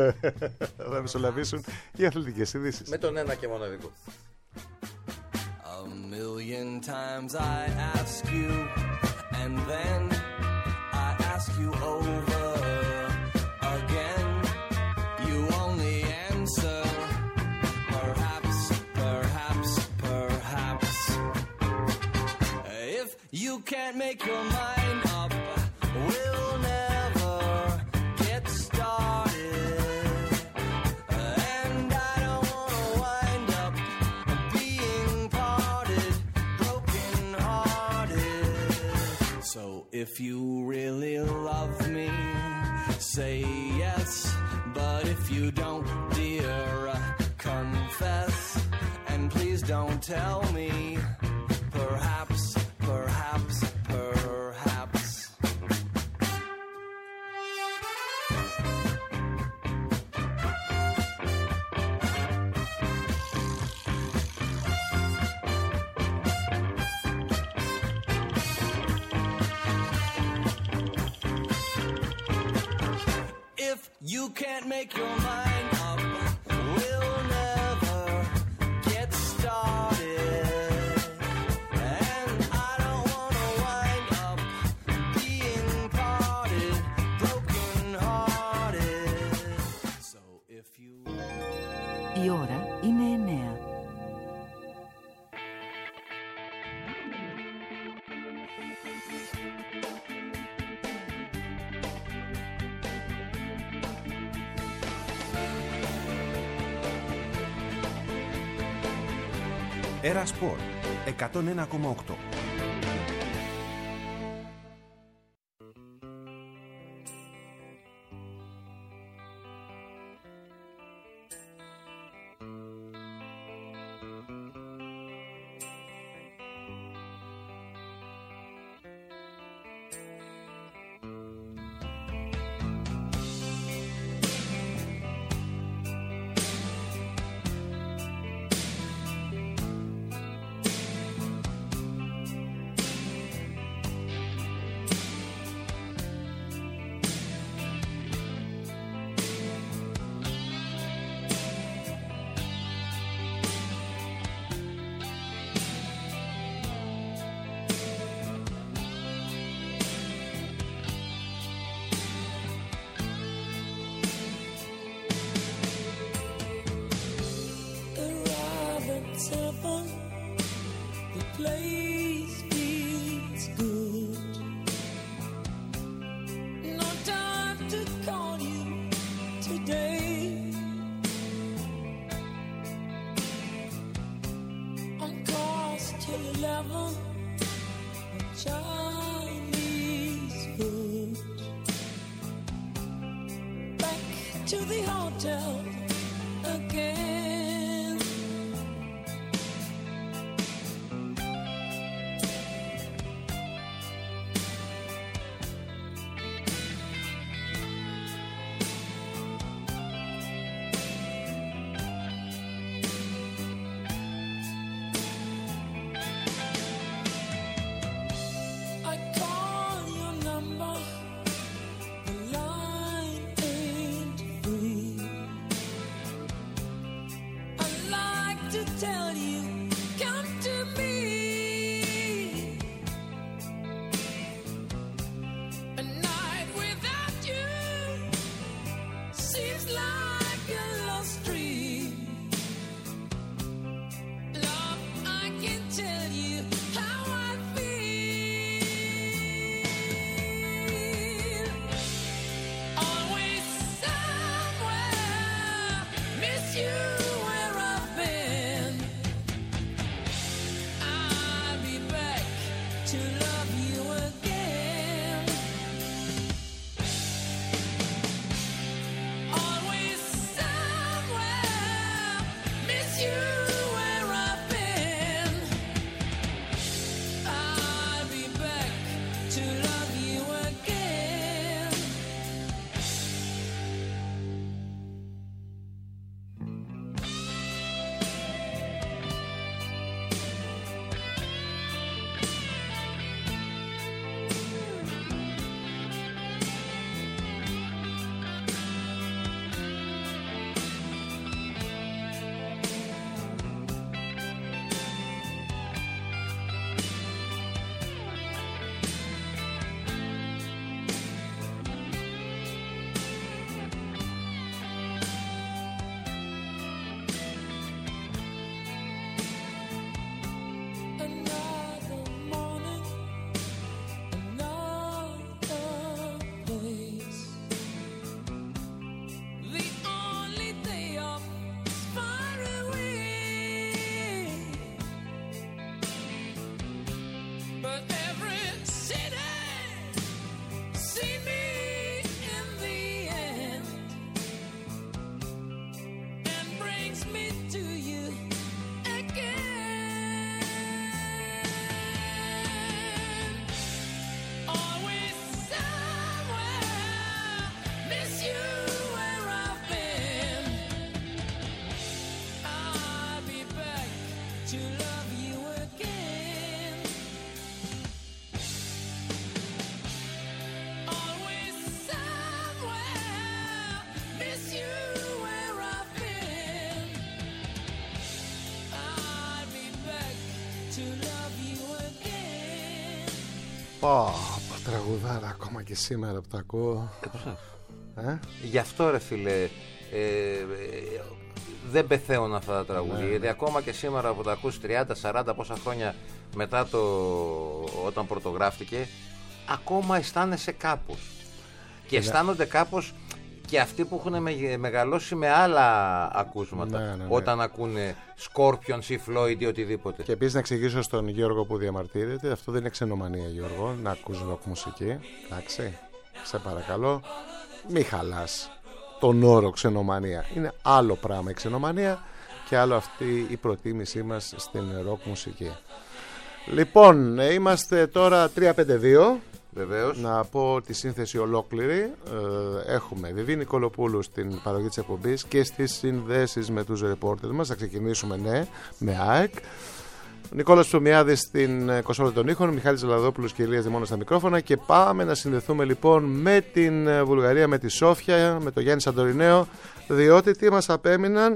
Θα μεσολαβήσουν οι αθλητικές ειδήσεις. Με τον ένα και μοναδικό. million times I ask you, and then I ask you over again. You only answer perhaps, perhaps, perhaps. If you can't make your mind up, we'll never get started. And I don't wanna wind up being parted, broken hearted. So if you really love me, say yes. But if you don't, dear, confess. And please don't tell me perhaps, perhaps, perhaps. If you can't make your mind up, we'll never get started. And I don't wanna wind up being parted, broken hearted. So if you... Η ώρα είναι 9. Έρα Σπορ 101,8. Τραγουδάρα ακόμα και σήμερα που τα ακούω. Γι' αυτό ρε φίλε, δεν πεθαίνουν αυτά τα τραγούδια. Γιατί ακόμα και σήμερα που τα ακούς 30-40 πόσα χρόνια μετά όταν πρωτογράφτηκε, ακόμα αισθάνεσαι κάπως. Και αισθάνονται κάπως και αυτοί που έχουν μεγαλώσει με άλλα ακούσματα. Όταν ακούνε Scorpions ή Floyd ή οτιδήποτε. Και επίσης να εξηγήσω στον Γιώργο που διαμαρτύρεται, αυτό δεν είναι ξενομανία, Γιώργο, να ακούς rock μουσική. Εντάξει, σε παρακαλώ, μη χαλάς τον όρο ξενομανία. Είναι άλλο πράγμα η ξενομανία και άλλο αυτή η προτίμησή μας στην rock μουσική. Λοιπόν, είμαστε τώρα 3-5-2. Βεβαίως. Να πω τη σύνθεση ολόκληρη. Έχουμε Βιβί Νικολοπούλου στην παραγωγή της εκπομπής και στις συνδέσεις με τους ρεπόρτερς μας. Θα ξεκινήσουμε με ΑΕΚ. Νικόλας Ψωμιάδης στην κονσόλα των ήχων, Μιχάλης Λαδόπουλος και Ηλίας Δημόνας στα μικρόφωνα. Και πάμε να συνδεθούμε λοιπόν με την Βουλγαρία, με τη Σόφια, με τον Γιάννη Σαντορινέο. Διότι τι μας απέμειναν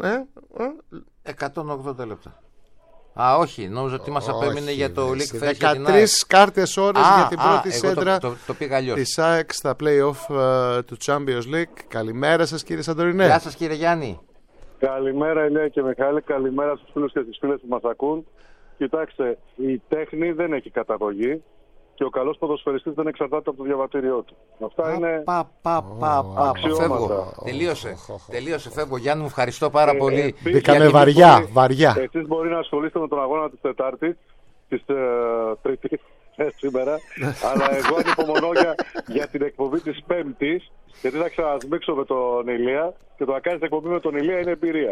180 λεπτά. Όχι, νόμιζα ότι μας απέμεινε για το League Fest. 13 κάρτες ώρες για την πρώτη σέντρα της ΑΕΚ στα play-off του Champions League. Καλημέρα σας κύριε Σαντορινέ. Γεια σας κύριε Γιάννη. Καλημέρα Ηλία και Μιχάλη, καλημέρα στους φίλους και στις φίλες που μας ακούν. Κοιτάξτε, η τέχνη δεν έχει καταγωγή και ο καλός ποδοσφαιριστής δεν εξαρτάται από το διαβατήριό του. Αυτά είναι αξιώματα. Τελείωσε, φεύγω Γιάννη, μου ευχαριστώ πάρα πολύ. Μπήκαμε βαριά. Εσείς μπορεί να ασχολείστε με τον αγώνα της Τετάρτης, της Τρίτης σήμερα, αλλά εγώ ανυπομονώ για την εκπομπή της Πέμπτης, γιατί θα ξανασμίξω με τον Ηλία και το να κάνεις εκπομπή με τον Ηλία είναι εμπειρία.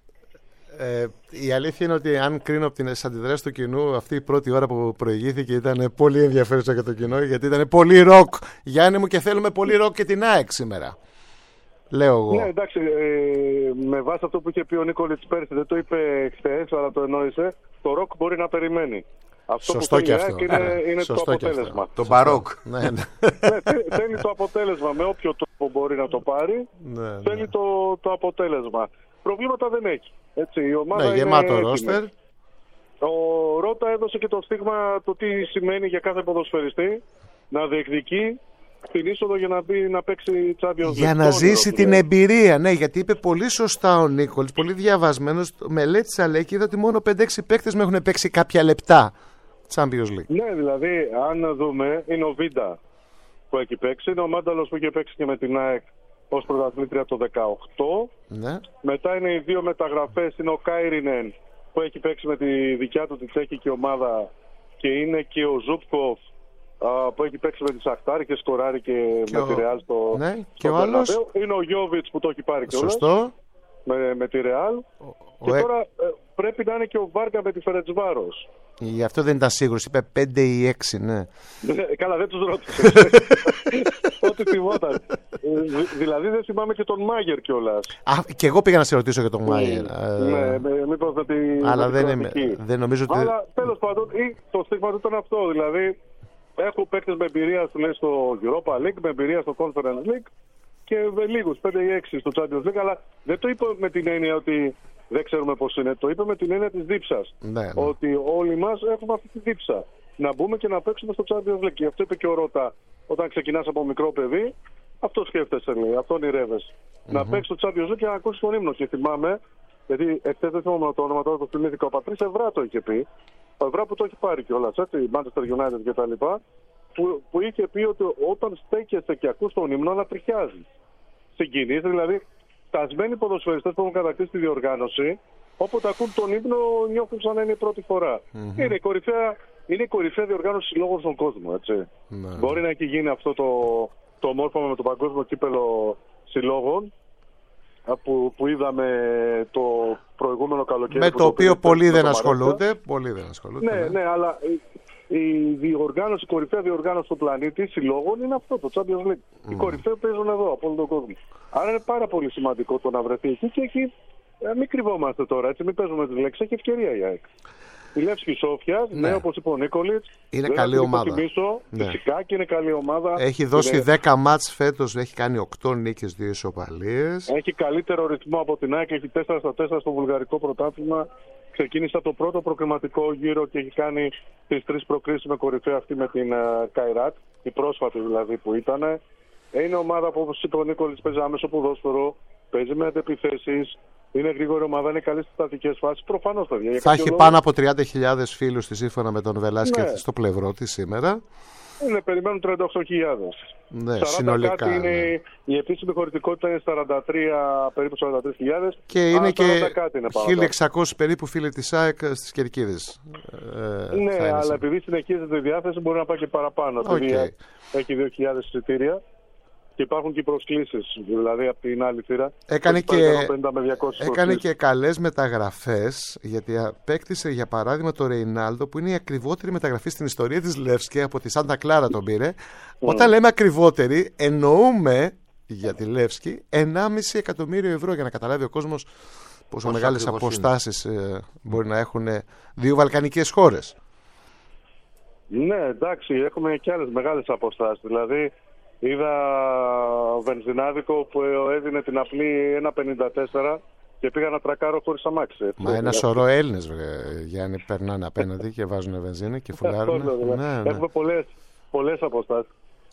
Η αλήθεια είναι ότι αν κρίνω από τις αντιδράσεις του κοινού, αυτή η πρώτη ώρα που προηγήθηκε ήταν πολύ ενδιαφέρουσα για το κοινό, γιατί ήταν πολύ ροκ, Γιάννη μου, και θέλουμε πολύ ροκ και την ΑΕΚ σήμερα. Λέω εγώ. Ναι, εντάξει, με βάση αυτό που είχε πει ο Νίκολιτς πέρσι, δεν το είπε χθες, αλλά το εννοήσε, το ροκ μπορεί να περιμένει. Αυτό σωστό που θέλει είναι το αποτέλεσμα. Το μπαρόκ. Θέλει το αποτέλεσμα, με όποιο τρόπο μπορεί να το πάρει, θέλει το αποτέλεσμα. Προβλήματα δεν έχει. Έτσι, η ομάδα είναι γεμάτο ρόστερ. Ο Ρώτα έδωσε και το στίγμα το τι σημαίνει για κάθε ποδοσφαιριστή να διεκδικεί την είσοδο για να μπει να παίξει Champions League. Για να ζήσει την εμπειρία, ναι, γιατί είπε πολύ σωστά ο Νίκολης, πολύ διαβασμένος. Μελέτησα, αλλά και είδα ότι μόνο 5-6 παίκτες με έχουν παίξει κάποια λεπτά Champions League. Ναι, δηλαδή, αν δούμε, είναι ο Βίντα που έχει παίξει, είναι ο Μάνταλος που είχε παίξει και με την ΑΕΚ ως πρωταθλήτρια το 2018. Ναι. Μετά είναι οι δύο μεταγραφές, είναι ο Κάιρινεν που έχει παίξει με τη δικιά του τη τσέχικη ομάδα και είναι και ο Ζούπκοφ που έχει παίξει με τη Σαχτάρ και σκοράρει και με τη Ρεάλ στο Μπερναμπέου. Είναι ο Γιόβιτς που το έχει πάρει κιόλας. Σωστό. Με τη Ρεάλ. Και τώρα πρέπει να είναι και ο Βάργα με τη Φερεντσβάρος. Γι' αυτό δεν ήταν σίγουρος, είπε 5 ή 6, ναι. Καλά, δεν τους ρώτησε. Ό,τι θυμόταν. Δηλαδή δεν θυμάμαι και τον Μάγερ κιόλας. Και εγώ πήγα να σε ρωτήσω για τον Μάγερ. Ναι, μήπως με την. Αλλά δεν νομίζω ότι. Αλλά τέλος πάντων, το στίγμα του ήταν αυτό. Δηλαδή, έχω παίκτες με εμπειρία στο Europa League, με εμπειρία στο Conference League και με λίγους, 5 ή 6 στο Champions League. Αλλά δεν το είπε με την έννοια ότι δεν ξέρουμε πώς είναι. Το είπε με την έννοια της δίψας. Ναι. Ότι όλοι μας έχουμε αυτή τη δίψα. Να μπούμε και να παίξουμε στο Champions League. Και αυτό είπε και ο Ρώτα. Όταν ξεκινάς από μικρό παιδί, αυτό σκέφτεσαι, λέει. Αυτό ονειρεύεσαι. Να παίξεις στο Champions League και να ακούσεις τον ύμνο. Και θυμάμαι, γιατί εχθές δεν θυμάμαι το όνομα, τώρα το θυμήθηκα, ο Πατρίς Εβρά το είχε πει. Ο Εβρά που το έχει πάρει κιόλας, έτσι, Manchester United κτλ. Που είχε πει ότι όταν στέκεσαι και ακούς τον ύμνο, ανατριχιάζει. Συγκινείς, δηλαδή. Τασμένοι ποδοσφαιριστές που έχουν κατακτήσει τη διοργάνωση, όποτε ακούν τον ύμνο, νιώθουν σαν να είναι η πρώτη φορά. Είναι η κορυφαία διοργάνωση συλλόγων στον κόσμο. Έτσι. Μπορεί να έχει γίνει αυτό το μόρφωμα με το παγκόσμιο κύπελο συλλόγων που είδαμε το προηγούμενο καλοκαίρι. Με το οποίο πολλοί δεν ασχολούνται. Ναι, αλλά η κορυφαία διοργάνωση του πλανήτη συλλόγων είναι αυτό, το Champions League. Οι κορυφαίοι παίζουν εδώ από όλο τον κόσμο. Άρα είναι πάρα πολύ σημαντικό το να βρεθεί εκεί και έχει. Μην κρυβόμαστε τώρα, έτσι, μην παίζουμε τις λέξεις. Έχει ευκαιρία η ΑΕΚ. Η Λεύσκη Σόφια, ναι, όπως είπε ο Νίκολιτς. Είναι καλή ομάδα. Φυσικά και είναι καλή ομάδα. Έχει δώσει 10 μάτς φέτος, έχει κάνει 8 νίκες, 2 ισοπαλίες. Έχει καλύτερο ρυθμό από την ΑΕΚ, έχει 4-4 στο βουλγαρικό πρωτάθλημα. ξεκίνησε το πρώτο προκριματικό γύρο και έχει κάνει τις 3 προκρίσεις με κορυφαία αυτή με την Καϊράτ, η πρόσφατη δηλαδή που ήταν. Είναι ομάδα που, όπως είπε ο Νίκολης, παίζει άμεσο ποδόσφαιρο, παίζει με αντεπιθέσεις, είναι γρήγορη ομάδα, είναι καλή στις στατικές φάσεις. Προφανώς, παιδιά. Θα έχει πάνω από 30.000 φίλους της, σύμφωνα με τον Βελάσκεθ στο πλευρό της σήμερα. Περιμένουν 38.000. Ναι, 40 συνολικά. Κάτι είναι, η επίσημη χωρητικότητα είναι 43, περίπου 43.000. Και είναι και 1.600 περίπου φίλοι της ΑΕΚ στις Κερκίδες. Ναι, αλλά επειδή συνεχίζεται η διάθεση μπορεί να πάει και παραπάνω. Okay. Έχει 2.000 εισιτήρια και υπάρχουν και προσκλήσεις, δηλαδή από την άλλη θύρα. Έκανε και καλές μεταγραφές, γιατί απέκτησε για παράδειγμα το Ρεϊνάλντο, που είναι η ακριβότερη μεταγραφή στην ιστορία της Λεύσκη, από τη Σάντα Κλάρα τον πήρε. Όταν λέμε ακριβότερη, εννοούμε για τη Λεύσκη 1,5 εκατομμύριο ευρώ, για να καταλάβει ο κόσμος πόσο μεγάλες αποστάσεις μπορεί να έχουν δύο βαλκανικές χώρες. Ναι, εντάξει, έχουμε και άλλες μεγάλες αποστάσεις. Δηλαδή, είδα βενζινάδικο που έδινε την απλή 1,54 και πήγα να τρακάρω χωρίς αμάξι. Μα ένα σωρό Έλληνες, Γιάννη, περνάνε απέναντι και βάζουν βενζίνη και φουλάρουν. Ναι. Έχουμε πολλές αποστάσεις.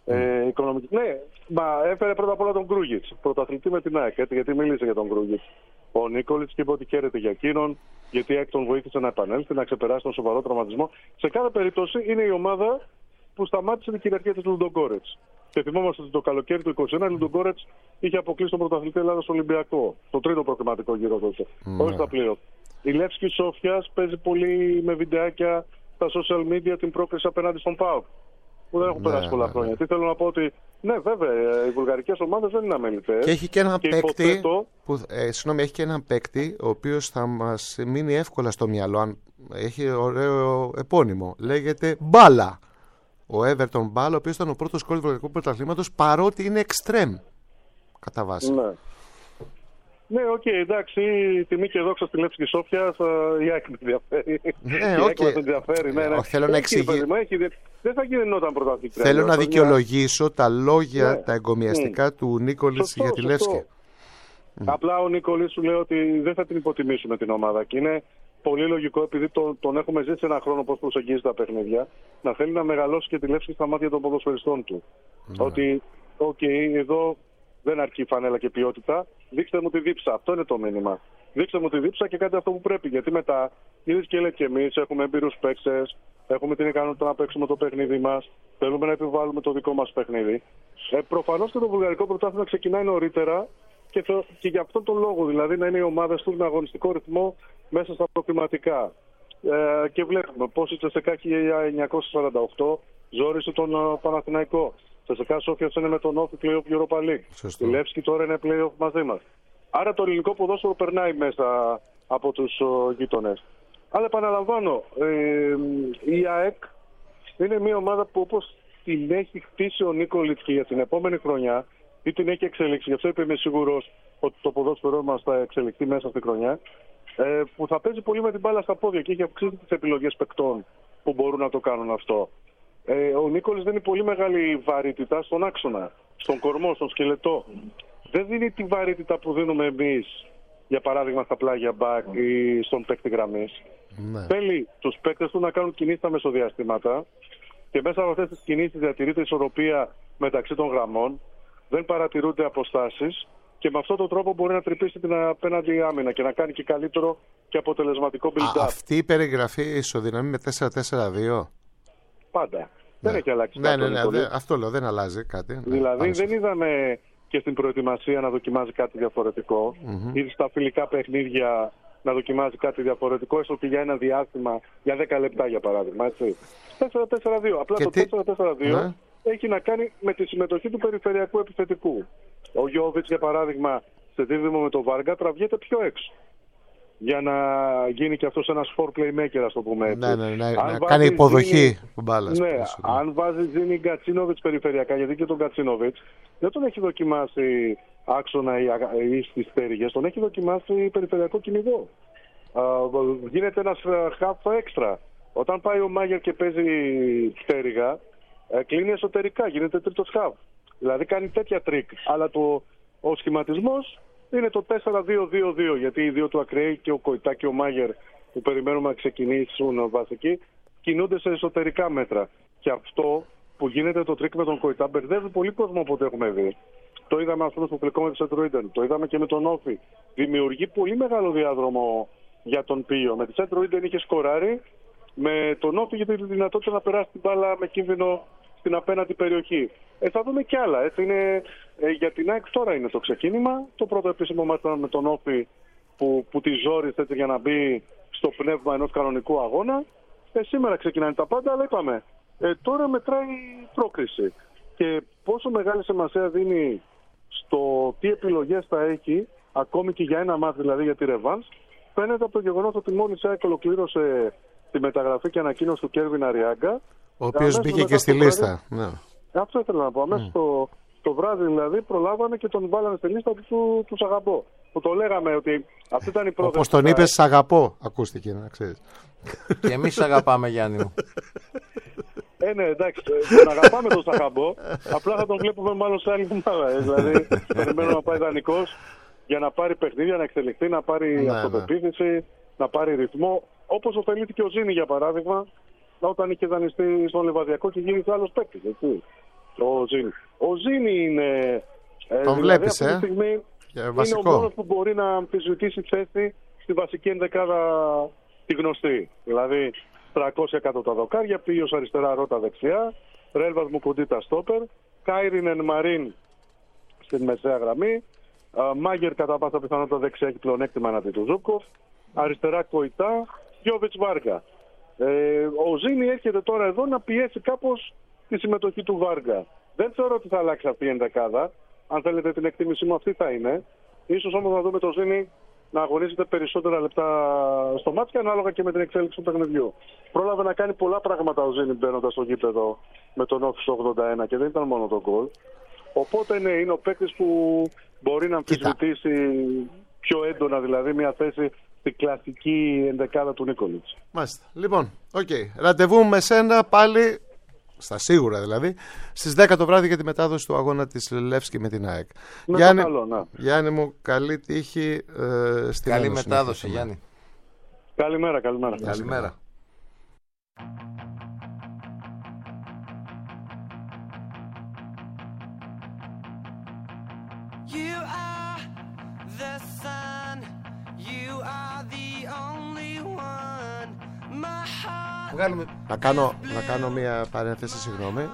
Ναι, μα έφερε πρώτα απ' όλα τον Κρούγιτς, πρωταθλητή με την ΑΕΚ, γιατί μίλησε για τον Κρούγιτς. Ο Νίκολιτς και είπε ότι χαίρεται για εκείνον, γιατί η ΑΕΚ τον βοήθησε να επανέλθει, να ξεπεράσει τον σοβαρό τραυματισμό. Σε κάθε περίπτωση είναι η ομάδα που σταμάτησε την κυριαρχία της Λουντογκόρετς. Και θυμόμαστε ότι το καλοκαίρι του 2021 η Λουντογκόρετς είχε αποκλείσει τον πρωταθλητή Ελλάδας Ολυμπιακό, το τρίτο προκριματικό γύρο τότε. Όχι στα πλοία. Η Λεύσκη Σόφιας παίζει πολύ με βιντεάκια στα social media την πρόκριση απέναντι στον ΠΑΟΚ. Που δεν έχουν περάσει πολλά χρόνια. Τι θέλω να πω, ότι ναι, βέβαια, οι βουλγαρικές ομάδες δεν είναι αμελητές. Και έχει και έναν παίκτη, έχει και έναν παίκτη, ο οποίος θα μας μείνει εύκολα στο μυαλό, αν έχει ωραίο επώνυμο. Λέγεται Μπάλα. Ο Everton Μπάλα, ο οποίος ήταν ο πρώτος σκόρερ του Βουλγαρικού Πρωταθλήματος, παρότι είναι εξτρέμ κατά βάση. Ναι. Ναι, οκ, εντάξει, τιμή και δόξα στη Λεύσκη Σόφια, η ΑΕΚ με ενδιαφέρει. Ναι, οκ. Θέλω να εξηγήσω. Δεν θα γινόταν πρωταθλήτρια. Θέλω να δικαιολογήσω τα λόγια, τα εγκομιαστικά του Νίκολιτς για τη Λεύσκη. Απλά ο Νίκολιτς σου λέει ότι δεν θα την υποτιμήσουμε την ομάδα και είναι πολύ λογικό, επειδή τον έχουμε ζήσει ένα χρόνο πώς προσεγγίζει τα παιχνίδια, να θέλει να μεγαλώσει και τη Λεύσκη στα μάτια των ποδοσφαιριστών του. Ότι, εδώ δεν αρκεί φανέλα και ποιότητα. Δείξτε μου τη δίψα. Αυτό είναι το μήνυμα. Δείξτε μου τη δίψα και κάντε αυτό που πρέπει. Γιατί μετά, είδες και λέει και εμείς, έχουμε έμπειρους παίκτες, έχουμε την ικανότητα να παίξουμε το παιχνίδι μας, θέλουμε να επιβάλλουμε το δικό μας παιχνίδι. Προφανώς και το βουλγαρικό πρωτάθλημα ξεκινάει νωρίτερα και για αυτόν τον λόγο, δηλαδή να είναι οι ομάδες του με αγωνιστικό ρυθμό μέσα στα προκριματικά. Και βλέπουμε πώς η Τσεσεκά 1948 ζόρισε τον Παναθηναϊκό. Τσεσεκά Σόφιας είναι με τον Όφη play-off Europa League. Η Λεύσκη τώρα είναι play-off μαζί μας. Άρα το ελληνικό ποδόσφαιρο περνάει μέσα από τους γείτονες. Αλλά επαναλαμβάνω, η ΑΕΚ είναι μια ομάδα που όπως την έχει χτίσει ο Νίκολιτς και για την επόμενη χρονιά, ή την έχει εξελίξει, γι' αυτό είμαι σίγουρος ότι το ποδόσφαιρό μας θα εξελιχθεί μέσα στη χρονιά, που θα παίζει πολύ με την μπάλα στα πόδια και έχει αυξήσει τις επιλογές παικτών που μπορούν να το κάνουν αυτό. Ο Νίκολιτς δίνει πολύ μεγάλη βαρύτητα στον άξονα, στον κορμό, στον σκελετό. Δεν δίνει τη βαρύτητα που δίνουμε εμείς, για παράδειγμα στα πλάγια μπακ ή στον παίκτη γραμμής. Ναι. Θέλει τους παίκτες του να κάνουν κινήσεις στα μεσοδιαστήματα και μέσα από αυτές τις κινήσεις διατηρείται ισορροπία μεταξύ των γραμμών, δεν παρατηρούνται αποστάσεις και με αυτόν τον τρόπο μπορεί να τρυπήσει την απέναντι άμυνα και να κάνει και καλύτερο και αποτελεσματικό build-up. Αυτή η περιγραφή ισοδυναμεί με 4-4-2. Πάντα. Ναι. Δεν έχει αλλάξει κάτι. Αυτό λέω, δεν αλλάζει κάτι. Δηλαδή δεν είδαμε και στην προετοιμασία να δοκιμάζει κάτι διαφορετικό. Ή στα φιλικά παιχνίδια να δοκιμάζει κάτι διαφορετικό, έστω και για ένα διάστημα, για 10 λεπτά για παράδειγμα. 4-4-2. Απλά το 4-4-2 έχει να κάνει με τη συμμετοχή του περιφερειακού επιθετικού. Ο Γιώβιτς, για παράδειγμα, σε δίδυμο με τον Βάργα, τραβιέται πιο έξω. Για να γίνει και αυτός ένας for playmaker, ας το πούμε έτσι. Να κάνει υποδοχή μπάλα. Ναι, αν βάζει Ζήνη Γκατσίνοβιτς περιφερειακά, γιατί και τον Γκατσίνοβιτς δεν τον έχει δοκιμάσει άξονα ή στις πτέρυγες, τον έχει δοκιμάσει περιφερειακό κυνηγό. Γίνεται ένας half έξτρα. Όταν πάει ο Μάγερ και παίζει πτέρυγα, κλείνει εσωτερικά, γίνεται τρίτος half. Δηλαδή κάνει τέτοια τρίκ. Αλλά ο σχηματισμός είναι το 4-2-2-2, γιατί οι δύο του ακραίοι και ο Κοϊτά και ο Μάγερ που περιμένουμε να ξεκινήσουν βασικοί, κινούνται σε εσωτερικά μέτρα. Και αυτό που γίνεται το τρίκ με τον Κοϊτά μπερδεύει πολύ κόσμο από ό,τι έχουμε δει. Το είδαμε ας πούμε στο φιλικό με τη Σεντρουίντεν, το είδαμε και με τον Όφη. Δημιουργεί πολύ μεγάλο διάδρομο για τον Πίο. Με τη Σεντρουίντεν είχε σκοράρει, με τον Όφη είχε τη δυνατότητα να περάσει την μπάλα με κίνδυνο στην απέναντι περιοχή. Θα δούμε κι άλλα. Έτσι είναι, για την ΑΕΚ τώρα είναι το ξεκίνημα. Το πρώτο επίσημο μάτι με τον Όφη που τη ζόρισε για να μπει στο πνεύμα ενός κανονικού αγώνα. Σήμερα ξεκινάνε τα πάντα, αλλά είπαμε. Τώρα μετράει η πρόκριση. Και πόσο μεγάλη σημασία δίνει στο τι επιλογές θα έχει, ακόμη και για ένα μάτι, δηλαδή για τη ρεβάνς, φαίνεται από το γεγονός ότι μόλις η ΑΕΚ ολοκλήρωσε τη μεταγραφή και ανακοίνωση του Κέρβιν Αριάγκα. Ο οποίος μπήκε και στη λίστα. Ναι. Αυτό ήθελα να πω. Αμέσως το βράδυ δηλαδή προλάβανε και τον βάλανε στη λίστα του Σαγαμπό. Που το λέγαμε ότι αυτή ήταν η πρόθεση. Όπως τον είπες, Σαγαπό, ακούστηκε να ξέρεις. Και εμείς αγαπάμε, Γιάννη μου. Ναι, εντάξει, τον αγαπάμε τον Σαγαμπό. Απλά θα τον βλέπουμε μάλλον σε άλλη ομάδα. Δηλαδή, περιμένουμε να πάει δανεικός για να πάρει παιχνίδια, να εξελιχθεί, να πάρει αυτοπεποίθηση, να πάρει ρυθμό. Όπως ωφελήθηκε ο Ζήνη για παράδειγμα, όταν είχε δανειστεί στον Λιβαδιακό και γίνει άλλος παίκτης. Ο Ζήνη είναι. Τον δηλαδή, βλέπεις, αυτή τη στιγμή είναι ο μόνος που μπορεί να αμφισβητήσει θέση στη βασική ενδεκάδα τη γνωστή. Δηλαδή 300 κάτω τα δοκάρια, Πίος αριστερά, Ρώτα δεξιά, Ρέλβας Μουκουντίτα στόπερ, Κάιρινεν Μαρίν στην μεσαία γραμμή, Μάγερ κατά πάσα πιθανότητα δεξιά έχει πλεονέκτημα εναντί του Ζούκοφ, αριστερά Κοϊτά, Γιώβιτς Βάργα. Ο Ζήνη έρχεται τώρα εδώ να πιέσει κάπως τη συμμετοχή του Βάργα. Δεν θεωρώ ότι θα αλλάξει αυτή η ενδεκάδα. Αν θέλετε την εκτίμησή μου, αυτή θα είναι. Ίσως όμως να δούμε το Ζήνη να αγωνίζεται περισσότερα λεπτά στο μάτς και ανάλογα και με την εξέλιξη του παιχνιδιού. Πρόλαβε να κάνει πολλά πράγματα ο Ζήνη μπαίνοντας στο γήπεδο με τον Όφη στο 81 και δεν ήταν μόνο το γκολ. Οπότε ναι, είναι ο παίκτης που μπορεί να αμφισβητήσει πιο έντονα δηλαδή μια θέση στην κλασική ενδεκάδα του Νίκολιτς. Μάλιστα. Λοιπόν, ραντεβού με σένα πάλι, στα σίγουρα δηλαδή, στις 10 το βράδυ για τη μετάδοση του αγώνα της Λεύσκη με την ΑΕΚ. Γιάννη μου, καλή τύχη στην Καλή μετάδοση, Γιάννη. Καλημέρα. Καλημέρα. You are the sun, you are the only one. My heart. Να κάνω μια παρένθεση, συγγνώμη.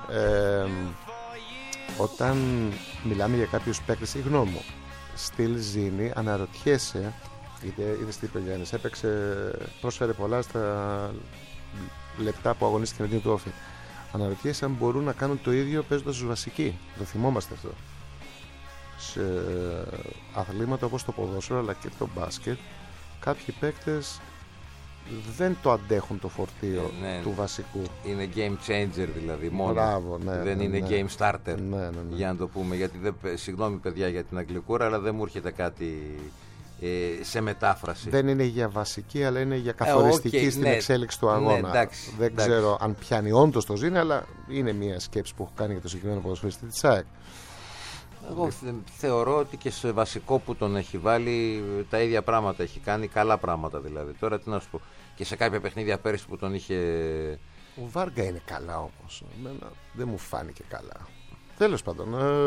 Όταν μιλάμε για κάποιους παίκτες, η γνώμη μου, στυλ Ζήνη, αναρωτιέσαι, είδες τι είπε ο Γιάννης, πρόσφερε πολλά στα λεπτά που αγωνίστηκε με την του Όφη. Αναρωτιέσαι αν μπορούν να κάνουν το ίδιο παίζοντας τους βασικοί. Το θυμόμαστε αυτό. Σε αθλήματα όπως το ποδόσφαιρο αλλά και το μπάσκετ, κάποιοι παίκτες δεν το αντέχουν το φορτίο του βασικού. Είναι game changer δηλαδή μόνο. Μπράβο, δεν είναι game starter. Για να το πούμε. Γιατί συγγνώμη παιδιά για την αγγλικούρα, αλλά δεν μου έρχεται κάτι σε μετάφραση. Δεν είναι για βασική, αλλά είναι για καθοριστική στην εξέλιξη του αγώνα. Εντάξει, δεν ξέρω αν πιάνει όντως το Ζήνη, αλλά είναι μια σκέψη που έχω κάνει για το συγκεκριμένο ποδοσφαιριστή της ΑΕΚ. Εγώ θεωρώ ότι και σε βασικό που τον έχει βάλει τα ίδια πράγματα έχει κάνει, καλά πράγματα δηλαδή. Τώρα τι να σου πω, και σε κάποια παιχνίδια πέρυσι που τον είχε. Ο Βάργα είναι καλά όμως. Εμένα δεν μου φάνηκε καλά. Τέλος πάντων,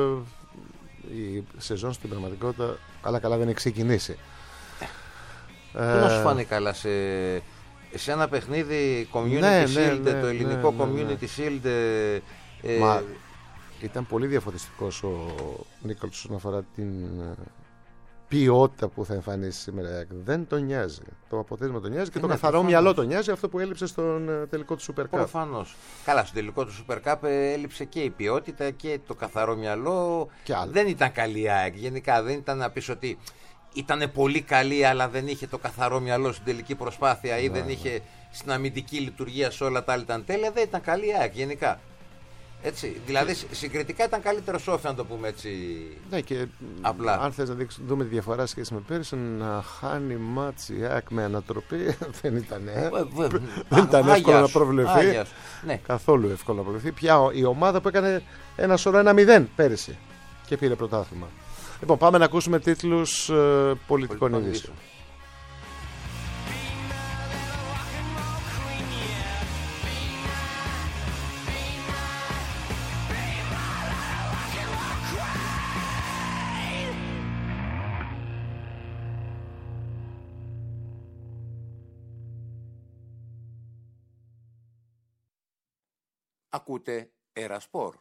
η σεζόν στην πραγματικότητα καλά δεν έχει ξεκινήσει. Τι να σου φάνει καλά σε ένα παιχνίδι Community Shield, το ελληνικό Community Shield. Μα ήταν πολύ διαφορετικός ο Νίκολς όσον αφορά την ποιότητα που θα εμφανίσει σήμερα. Δεν τον νοιάζει. Το αποτέλεσμα τον νοιάζει και το καθαρό μυαλό τον νοιάζει, αυτό που έλειψε στον τελικό του Super Cup. Προφανώς. Καλά, στο τελικό του Super Cup έλειψε και η ποιότητα και το καθαρό μυαλό. Δεν ήταν καλή η ΑΕΚ. Γενικά δεν ήταν να πεις ότι ήταν πολύ καλή, αλλά δεν είχε το καθαρό μυαλό στην τελική προσπάθεια ή δεν είχε στην αμυντική λειτουργία σε όλα τα άλλα ήταν τέλεια. Δεν ήταν καλή η ΑΕΚ γενικά. Έτσι, δηλαδή συγκριτικά ήταν καλύτερο Όφη, να το πούμε έτσι. Ναι, και απλά. Αν θες να δούμε τη διαφορά σχέση με πέρυσι, να χάνει μάτς η ΑΕΚ με ανατροπή δεν ήταν, δεν ήταν εύκολο να προβλεφθεί. Καθόλου εύκολο να προβλεφθεί. Πια η ομάδα που έκανε 1-0 πέρυσι και πήρε πρωτάθλημα. Λοιπόν, πάμε να ακούσουμε τίτλους πολιτικών ειδήσεων. Ακούτε Ερασπορ.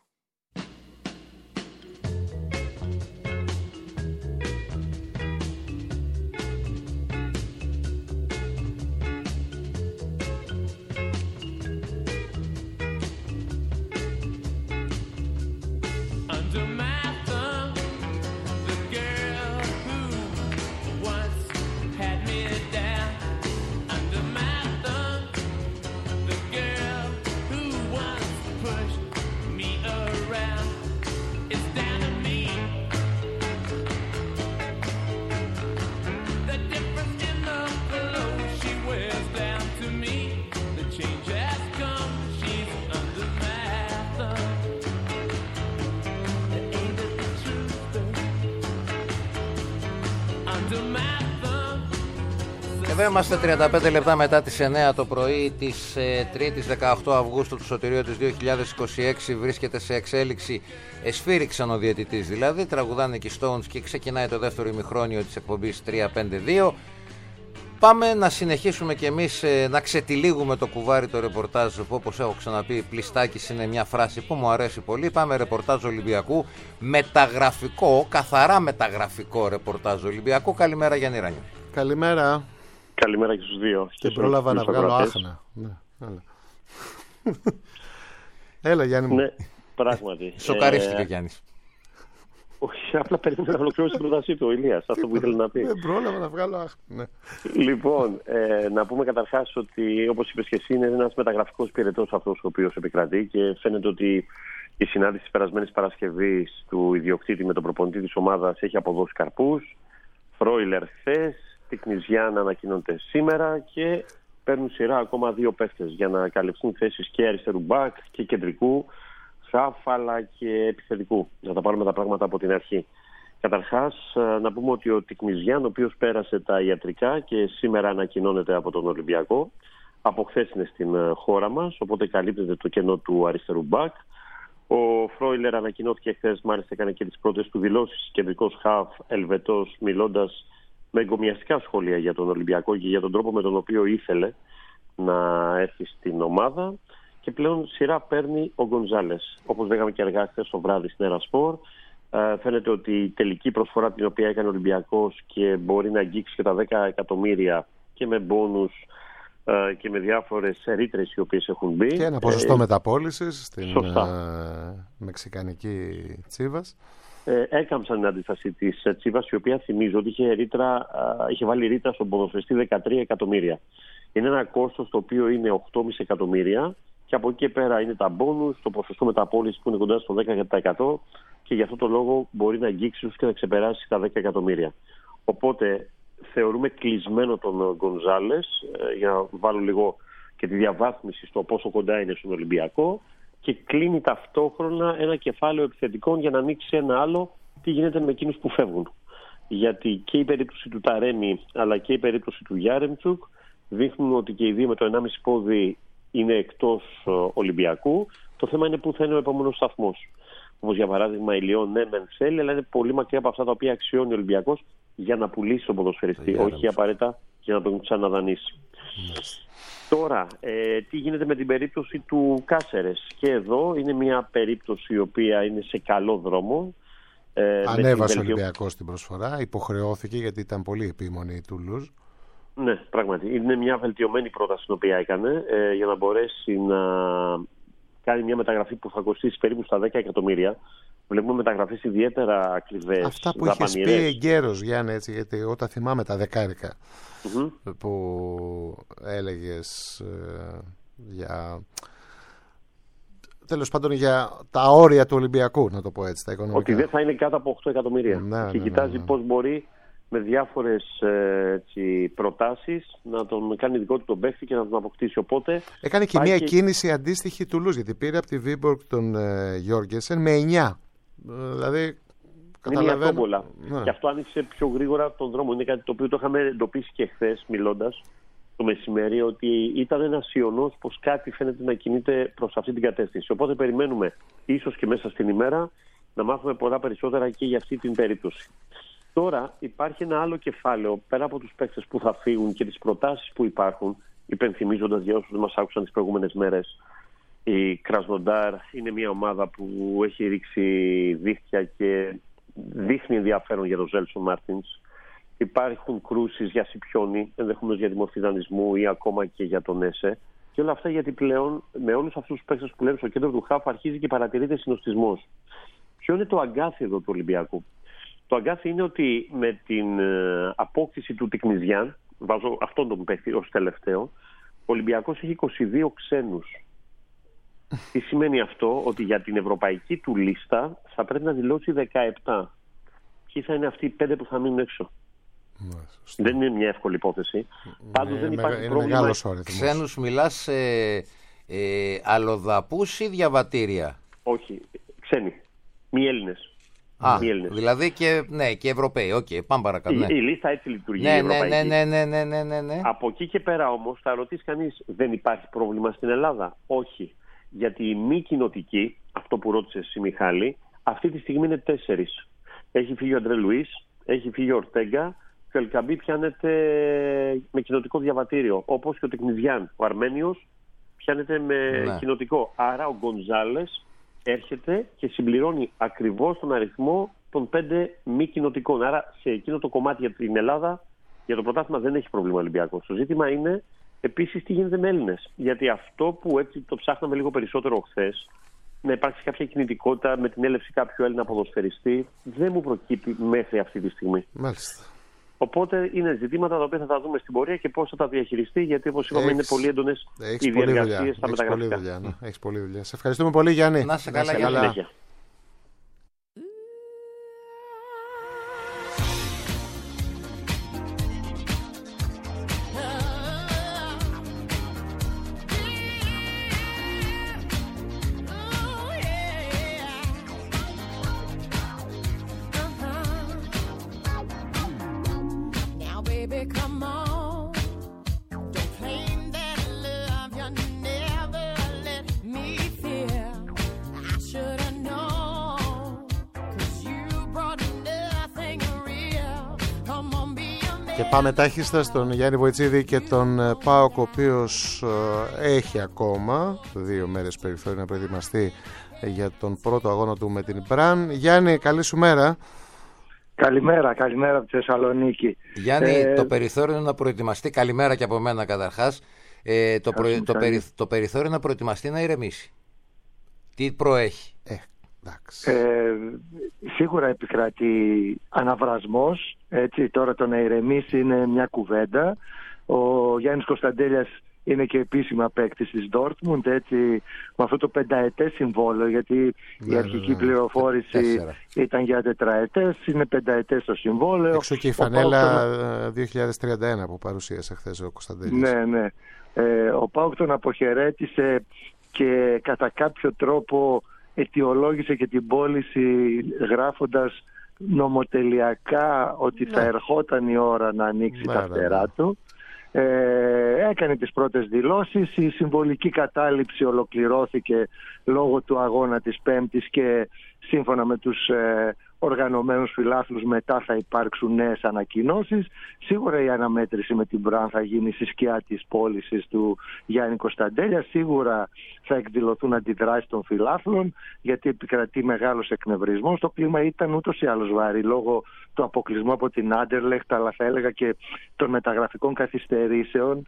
Εδώ είμαστε 35 λεπτά μετά τις 9 το πρωί της 3ης 18 Αυγούστου. Το σωτηρίο της 2026 βρίσκεται σε εξέλιξη. Εσφύριξαν ο διαιτητής δηλαδή, τραγουδάνε και οι Stones και ξεκινάει το δεύτερο ημιχρόνιο της εκπομπής 352. Πάμε να συνεχίσουμε κι εμείς να ξετυλίγουμε το κουβάρι το ρεπορτάζ που, όπως έχω ξαναπεί, πλιστάκης είναι μια φράση που μου αρέσει πολύ. Πάμε ρεπορτάζ Ολυμπιακού, μεταγραφικό, καθαρά μεταγραφικό ρεπορτάζ Ολυμπιακού. Καλημέρα Γιάννη Ράνιο. Καλημέρα. Καλημέρα και στους δύο. Και πρόλαβα να βγάλω άχνα. Ναι, έλα Γιάννη μου. Ναι, πράγματι. Σοκαρίστηκε ο Γιάννης. Όχι, απλά περίμενα να ολοκληρώσει την πρότασή του ο Ηλίας, αυτό που ήθελε να πει. Δεν πρόλαβα να βγάλω άχνα. Ναι. Λοιπόν, να πούμε καταρχάς ότι, όπως είπες και εσύ, είναι ένας μεταγραφικός πυρετός αυτός ο οποίος επικρατεί και φαίνεται ότι η συνάντηση της περασμένης Παρασκευής του ιδιοκτήτη με τον προπονητή της ομάδας έχει αποδώσει καρπούς. Φρόιλερ χθες, Τικνιζιάν ανακοινώνεται σήμερα και παίρνουν σειρά ακόμα δύο παίχτες για να καλυφθούν θέσεις και αριστερού μπακ και κεντρικού, αλλά και επιθετικού. Να τα πάρουμε τα πράγματα από την αρχή. Καταρχάς, να πούμε ότι ο Τικνιζιάν, ο οποίος πέρασε τα ιατρικά και σήμερα ανακοινώνεται από τον Ολυμπιακό, από χθες είναι στην χώρα μας, οπότε καλύπτεται το κενό του αριστερού μπακ. Ο Φρόιλερ ανακοινώθηκε χθες, μάλιστα έκανε και τις πρώτες του δηλώσεις, κεντρικός χαφ, Ελβετός, μιλώντας με εγκομιαστικά σχόλια για τον Ολυμπιακό και για τον τρόπο με τον οποίο ήθελε να έρθει στην ομάδα. Και πλέον σειρά παίρνει ο Γκονζάλες. Όπως λέγαμε και αργά χθες το βράδυ στην Ερασπορ, φαίνεται ότι η τελική προσφορά την οποία έκανε ο Ολυμπιακός και μπορεί να αγγίξει και τα 10 εκατομμύρια και με μπόνους και με διάφορες ρήτρες οι οποίες έχουν μπει. Και ένα ποσοστό μεταπώλησης στην μεξικανική Τσίβας. Έκαμψαν την αντίσταση της Τσίβας, η οποία θυμίζω ότι είχε βάλει ρήτρα στον ποδοσφαιριστή 13 εκατομμύρια. Είναι ένα κόστος το οποίο είναι 8,5 εκατομμύρια και από εκεί και πέρα είναι τα μπόνους, το ποσοστό μεταπώλησης που είναι κοντά στο 10% και γι' αυτό το λόγο μπορεί να αγγίξει και να ξεπεράσει τα 10 εκατομμύρια. Οπότε θεωρούμε κλεισμένο τον Γκονζάλες, για να βάλω λίγο και τη διαβάθμιση στο πόσο κοντά είναι στον Ολυμπιακό, και κλείνει ταυτόχρονα ένα κεφάλαιο επιθετικών για να ανοίξει ένα άλλο τι γίνεται με εκείνους που φεύγουν. Γιατί και η περίπτωση του Ταρέμι αλλά και η περίπτωση του Γιάρεμτσουκ δείχνουν ότι και οι δύο με το 1,5 πόδι είναι εκτός Ολυμπιακού. Το θέμα είναι πού θα είναι ο επόμενος σταθμός. Όπως για παράδειγμα η Λιόν, ναι, μεν θέλει, αλλά είναι πολύ μακριά από αυτά τα οποία αξιώνει ο Ολυμπιακός για να πουλήσει τον ποδοσφαιριστή, όχι απαραίτητα για να τον ξαναδανείσει. Τώρα, τι γίνεται με την περίπτωση του Κάσερες. Και εδώ είναι μια περίπτωση η οποία είναι σε καλό δρόμο. Ανέβασε ο Ολυμπιακός την προσφορά, υποχρεώθηκε γιατί ήταν πολύ επίμονη η Τουλούζ. Ναι, πράγματι. Είναι μια βελτιωμένη πρόταση την οποία έκανε για να μπορέσει να κάνει μια μεταγραφή που θα κοστίσει περίπου στα 10 εκατομμύρια. Βλέπουμε μεταγραφές ιδιαίτερα ακριβές. Αυτά που είχες πει εγκαίρως, Γιάννη, έτσι, γιατί όταν θυμάμαι τα δεκάρικα που έλεγες για... Τέλος πάντων για τα όρια του Ολυμπιακού, να το πω έτσι, τα οικονομικά. Ότι δεν θα είναι κάτω από 8 εκατομμύρια. Και κοιτάζει πώς μπορεί με διάφορες προτάσεις να τον κάνει δικό του τον παίχτη και να τον αποκτήσει. Οπότε έκανε και μια κίνηση αντίστοιχη του Λουζ, γιατί πήρε από τη Βίμπορκ τον Γιόργενσεν με 9. Δηλαδή είναι μια τόμπολα. Και αυτό άνοιξε πιο γρήγορα τον δρόμο. Είναι κάτι το οποίο το είχαμε εντοπίσει και χθες μιλώντας το μεσημέρι, ότι ήταν ένας ιονός πως κάτι φαίνεται να κινείται προς αυτή την κατεύθυνση. Οπότε περιμένουμε ίσως και μέσα στην ημέρα να μάθουμε πολλά περισσότερα και για αυτή την περίπτωση. Τώρα υπάρχει ένα άλλο κεφάλαιο πέρα από τους παίκτες που θα φύγουν και τις προτάσεις που υπάρχουν, υπενθυμίζοντας για όσους δεν μας άκουσαν τις προηγούμενες μέρες, Η Κρασνοντάρ είναι μια ομάδα που έχει ρίξει δίχτυα και δείχνει ενδιαφέρον για τον Ζέλσον Μάρτινς. Υπάρχουν κρούσεις για Σιπιόνι, ενδεχομένως για τη μορφή δανεισμού ή ακόμα και για τον Έσε. Και όλα αυτά γιατί πλέον με όλους αυτούς τους παίκτες που λένε στο κέντρο του χάφ αρχίζει και παρατηρείται συνοστισμός. Ποιο είναι το αγκάθι εδώ του Ολυμπιακού? Το αγκάθι είναι ότι με την απόκτηση του Τικνιζιάν, βάζω αυτόν τον παίκτη ως τελευταίο, ο Ολυμπιακός έχει 22 ξένους. Τι σημαίνει αυτό? Ότι για την ευρωπαϊκή του λίστα θα πρέπει να δηλώσει 17. Ποιοι θα είναι αυτοί οι 5 που θα μείνουν έξω? Δεν είναι μια εύκολη υπόθεση. Πάντως δεν υπάρχει πρόβλημα. Ξένους μιλάς αλλοδαπούς ή διαβατήρια? Όχι, ξένοι. Μη Έλληνες. Δηλαδή και Ευρωπαίοι. Πάμε παρακάτω. Η λίστα έτσι λειτουργεί. Ναι. Από εκεί και πέρα όμως θα ρωτήσει κανείς, δεν υπάρχει πρόβλημα στην Ελλάδα? Όχι. Γιατί οι μη κοινοτικοί, αυτό που ρώτησες εσύ Μιχάλη, αυτή τη στιγμή είναι 4. Έχει φύγει ο Αντρέ Λουίς, έχει φύγει ο Ορτέγκα και ο Ελκαμπή πιάνεται με κοινοτικό διαβατήριο. Όπως και ο Τεκνιζιάν, ο Αρμένιος, πιάνεται με κοινοτικό. Άρα ο Γκονζάλες έρχεται και συμπληρώνει ακριβώς τον αριθμό των 5 μη κοινοτικών. Άρα σε εκείνο το κομμάτι για την Ελλάδα, για το πρωτάθλημα δεν έχει πρόβλημα ο Ολυμπιακός. Το ζήτημα είναι επίσης τι γίνεται με Έλληνες. Γιατί αυτό που έτσι το ψάχναμε λίγο περισσότερο χθες, να υπάρξει κάποια κινητικότητα με την έλευση κάποιου Έλληνα ποδοσφαιριστή, δεν μου προκύπτει μέχρι αυτή τη στιγμή. Μάλιστα. Οπότε είναι ζητήματα τα οποία θα τα δούμε στην πορεία και πώς θα τα διαχειριστεί, γιατί όπως είπαμε είναι πολύ έντονες οι διεργασίες στα μεταγραφικά. Έχεις πολλή δουλειά. Σε ευχαριστούμε πολύ, Γιάννη. Να σε καλά. Και πάμε τάχιστα στον Γιάννη Βοητσίδη και τον ΠΑΟΚ, ο οποίος έχει ακόμα 2 μέρες περιθώριο να προετοιμαστεί για τον πρώτο αγώνα του με την Μπραν. Γιάννη, καλή σου μέρα. Καλημέρα από τη Θεσσαλονίκη. Γιάννη, το περιθώριο είναι να προετοιμαστεί, καλημέρα και από μένα καταρχάς, το περιθώριο να προετοιμαστεί να ηρεμήσει. Τι προέχει? Σίγουρα επικρατεί αναβρασμός, έτσι, τώρα το να ηρεμήσει είναι μια κουβέντα. Ο Γιάννης Κωνσταντέλιας είναι και επίσημα παίκτης της Dortmund, έτσι, με αυτό το 5ετές συμβόλαιο, γιατί η αρχική πληροφόρηση ήταν για 4ετές, είναι 5ετές το συμβόλαιο. Έξω και η φανέλα 2031 που παρουσίασε χθες ο Κωνσταντέλιας. Ναι. Ο ΠΑΟΚ τον αποχαιρέτησε και κατά κάποιο τρόπο αιτιολόγησε και την πώληση γράφοντας νομοτελειακά ότι θα ερχόταν η ώρα να ανοίξει τα φτερά του. Έκανε τις πρώτες δηλώσεις. Η συμβολική κατάληψη ολοκληρώθηκε λόγω του αγώνα της Πέμπτης και σύμφωνα με τους οργανωμένους φιλάθλους μετά θα υπάρξουν νέες ανακοινώσεις. Σίγουρα η αναμέτρηση με την Μπραν θα γίνει στη σκιά της πώλησης του Γιάννη Κωνσταντέλια. Σίγουρα θα εκδηλωθούν αντιδράσεις των φιλάθλων, γιατί επικρατεί μεγάλος εκνευρισμός. Το κλίμα ήταν ούτως ή άλλως βαρύ λόγω του αποκλεισμού από την Άντερλεχτ, αλλά θα έλεγα και των μεταγραφικών καθυστερήσεων.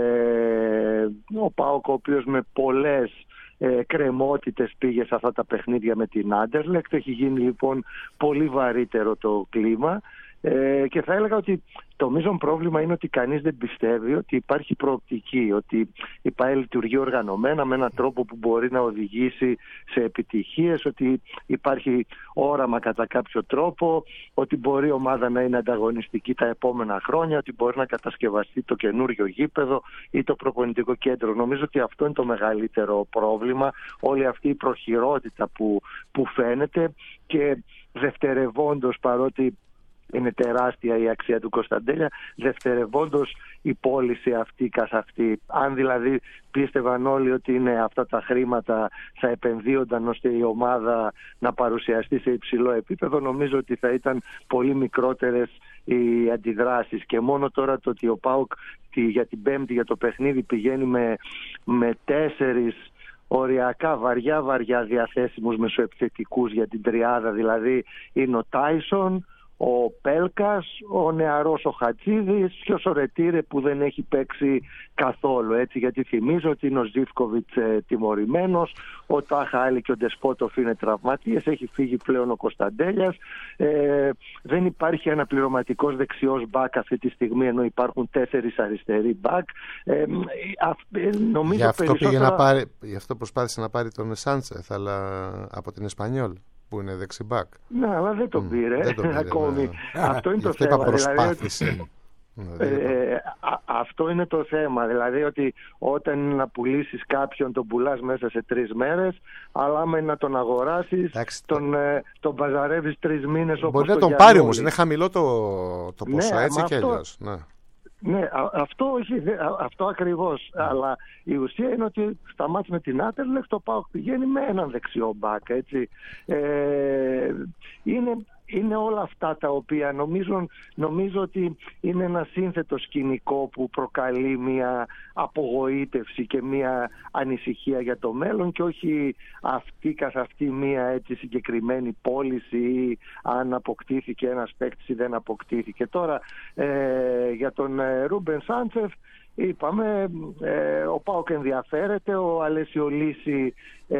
Ο ΠΑΟΚ, ο οποίος με πολλές κρεμότητες πήγε σε αυτά τα παιχνίδια με την Άντερλεχτ, έχει γίνει λοιπόν πολύ βαρύτερο το κλίμα. Και θα έλεγα ότι το μείζον πρόβλημα είναι ότι κανείς δεν πιστεύει ότι υπάρχει προοπτική, ότι η ΠΑΕ λειτουργεί οργανωμένα με έναν τρόπο που μπορεί να οδηγήσει σε επιτυχίες, ότι υπάρχει όραμα κατά κάποιο τρόπο, ότι μπορεί η ομάδα να είναι ανταγωνιστική τα επόμενα χρόνια, ότι μπορεί να κατασκευαστεί το καινούριο γήπεδο ή το προπονητικό κέντρο. Νομίζω ότι αυτό είναι το μεγαλύτερο πρόβλημα, όλη αυτή η προχειρότητα που φαίνεται, και δευτερευόντως, παρότι είναι τεράστια η αξία του Κωνσταντέλια, δευτερευόντως η πώληση αυτή καθ' αυτή. Αν δηλαδή πίστευαν όλοι ότι είναι αυτά τα χρήματα θα επενδύονταν ώστε η ομάδα να παρουσιαστεί σε υψηλό επίπεδο, νομίζω ότι θα ήταν πολύ μικρότερες οι αντιδράσεις. Και μόνο τώρα το ότι ο ΠΑΟΚ για την Πέμπτη, για το παιχνίδι, πηγαίνει με 4 οριακά βαριά διαθέσιμους μεσοεπιθετικούς για την τριάδα, δηλαδή είναι ο Τάισον, ο Πέλκας, ο νεαρός ο Χατζίδης και ο Σορετήρε που δεν έχει παίξει καθόλου, έτσι, γιατί θυμίζω ότι είναι ο Ζίβκοβιτς τιμωρημένος, ο Τάχα Άλλη και ο Ντεσπότοφ είναι τραυματίες, έχει φύγει πλέον ο Κωνσταντέλιας, δεν υπάρχει αναπληρωματικός δεξιός μπακ αυτή τη στιγμή, ενώ υπάρχουν 4 αριστεροί μπακ. Γι' αυτό προσπάθησε να πάρει τον Σάντσεθ, αλλά από την Εσπανιόλ, που είναι δεξιμπάκ. Ναι, αλλά δεν τον πήρε ακόμη. Ναι. Αυτό είναι το θέμα. Αυτό είναι το θέμα. Δηλαδή ότι όταν να πουλήσεις κάποιον, τον πουλάς μέσα σε 3 μέρες, αλλά άμα να τον αγοράσεις, τον παζαρεύεις 3 μήνες. Μπορεί να τον πάρει όμως, είναι χαμηλό το ποσό, ναι, έτσι κι αλλιώς. Ναι, αυτό ακριβώς. Αλλά η ουσία είναι ότι στα μάτς με την Άντερλεχτ το ΠΑΟΚ πηγαίνει με έναν δεξιό μπακ, έτσι. Είναι όλα αυτά τα οποία νομίζω ότι είναι ένα σύνθετο σκηνικό που προκαλεί μια απογοήτευση και μια ανησυχία για το μέλλον και όχι αυτή καθ' αυτή μια έτσι συγκεκριμένη πώληση ή αν αποκτήθηκε ένας παίκτης ή δεν αποκτήθηκε. Τώρα για τον Ρούμπεν Σάντσεφ είπαμε, ο ΠΑΟΚ ενδιαφέρεται, ο Αλέσιο Λύση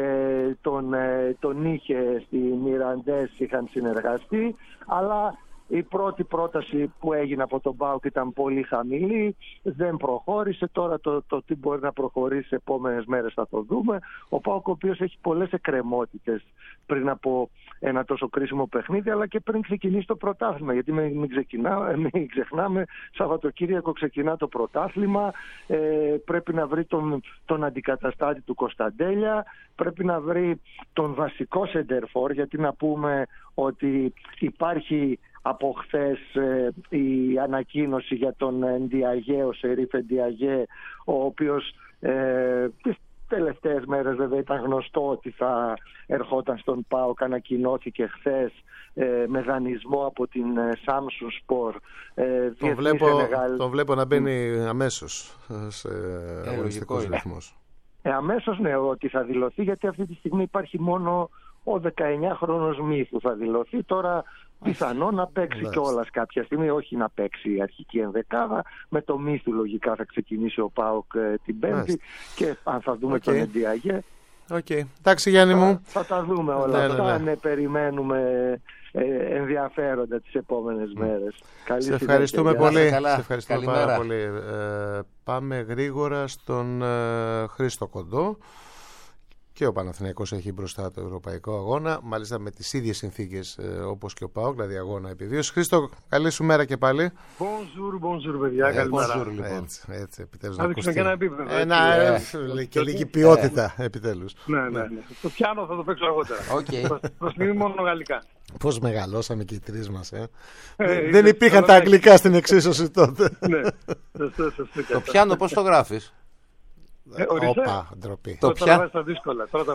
τον είχε στη Μιραντές, είχαν συνεργαστεί, αλλά η πρώτη πρόταση που έγινε από τον ΠΑΟΚ ήταν πολύ χαμηλή, δεν προχώρησε. Τώρα το τι μπορεί να προχωρήσει σε επόμενες μέρες θα το δούμε. Ο ΠΑΟΚ, ο οποίος έχει πολλές εκκρεμότητες πριν από ένα τόσο κρίσιμο παιχνίδι, αλλά και πριν ξεκινήσει το πρωτάθλημα, γιατί μην ξεχνάμε, Σαββατοκύριακο ξεκινά το πρωτάθλημα, πρέπει να βρει τον αντικαταστάτη του Κωνσταντέλια, πρέπει να βρει τον βασικό σεντερφόρ, γιατί να πούμε ότι υπάρχει από χθες η ανακοίνωση για τον Ντιαγέ, ο Σερίφ Ντιαγέ, ο οποίος τις τελευταίες μέρες βέβαια ήταν γνωστό ότι θα ερχόταν στον ΠΑΟΚ, ανακοινώθηκε χθες με δανεισμό από την Samsung Sport. Τον βλέπω να μπαίνει αμέσως σε αγωνιστικός ρυθμός. Αμέσως ναι, ότι θα δηλωθεί, γιατί αυτή τη στιγμή υπάρχει μόνο ο 19χρονος Μύθου θα δηλωθεί. Τώρα πιθανό να παίξει κιόλας κάποια στιγμή, όχι να παίξει η αρχική ενδεκάδα. Με το Μύθου λογικά θα ξεκινήσει ο ΠΑΟΚ την Πέμπτη και αν θα δούμε τον Εντιαγέ. Εντάξει Γιάννη μου. Θα τα δούμε όλα αυτά, ναι, περιμένουμε ενδιαφέροντα τις επόμενες μέρες. Σε ευχαριστούμε πολύ. Σε ευχαριστούμε πάρα πολύ. Πάμε γρήγορα στον Χρήστο Κοντό. Και ο Παναθηναϊκός έχει μπροστά το ευρωπαϊκό αγώνα, μάλιστα με τις ίδιες συνθήκες όπως και ο ΠΑΟΚ, δηλαδή αγώνα επιβίωση. Χρήστο, καλή σου μέρα και πάλι. Bonjour, παιδιά, καλημέρα. Έτσι, επιτέλους να ακούσουμε και ένα επίπεδο. Και λίγη ποιότητα, επιτέλους. Ναι. Το πιάνο θα το παίξω αργότερα. Προς τιμή μόνο γαλλικά. Πώς μεγαλώσαμε και οι τρεις μας, Δεν υπήρχαν τα αγγλικά στην εξίσωση τότε. Ναι, το πιάνο πώς το γράφεις? Όπα, ντροπή. Τώρα τα βάζεις τα δύσκολα. Θα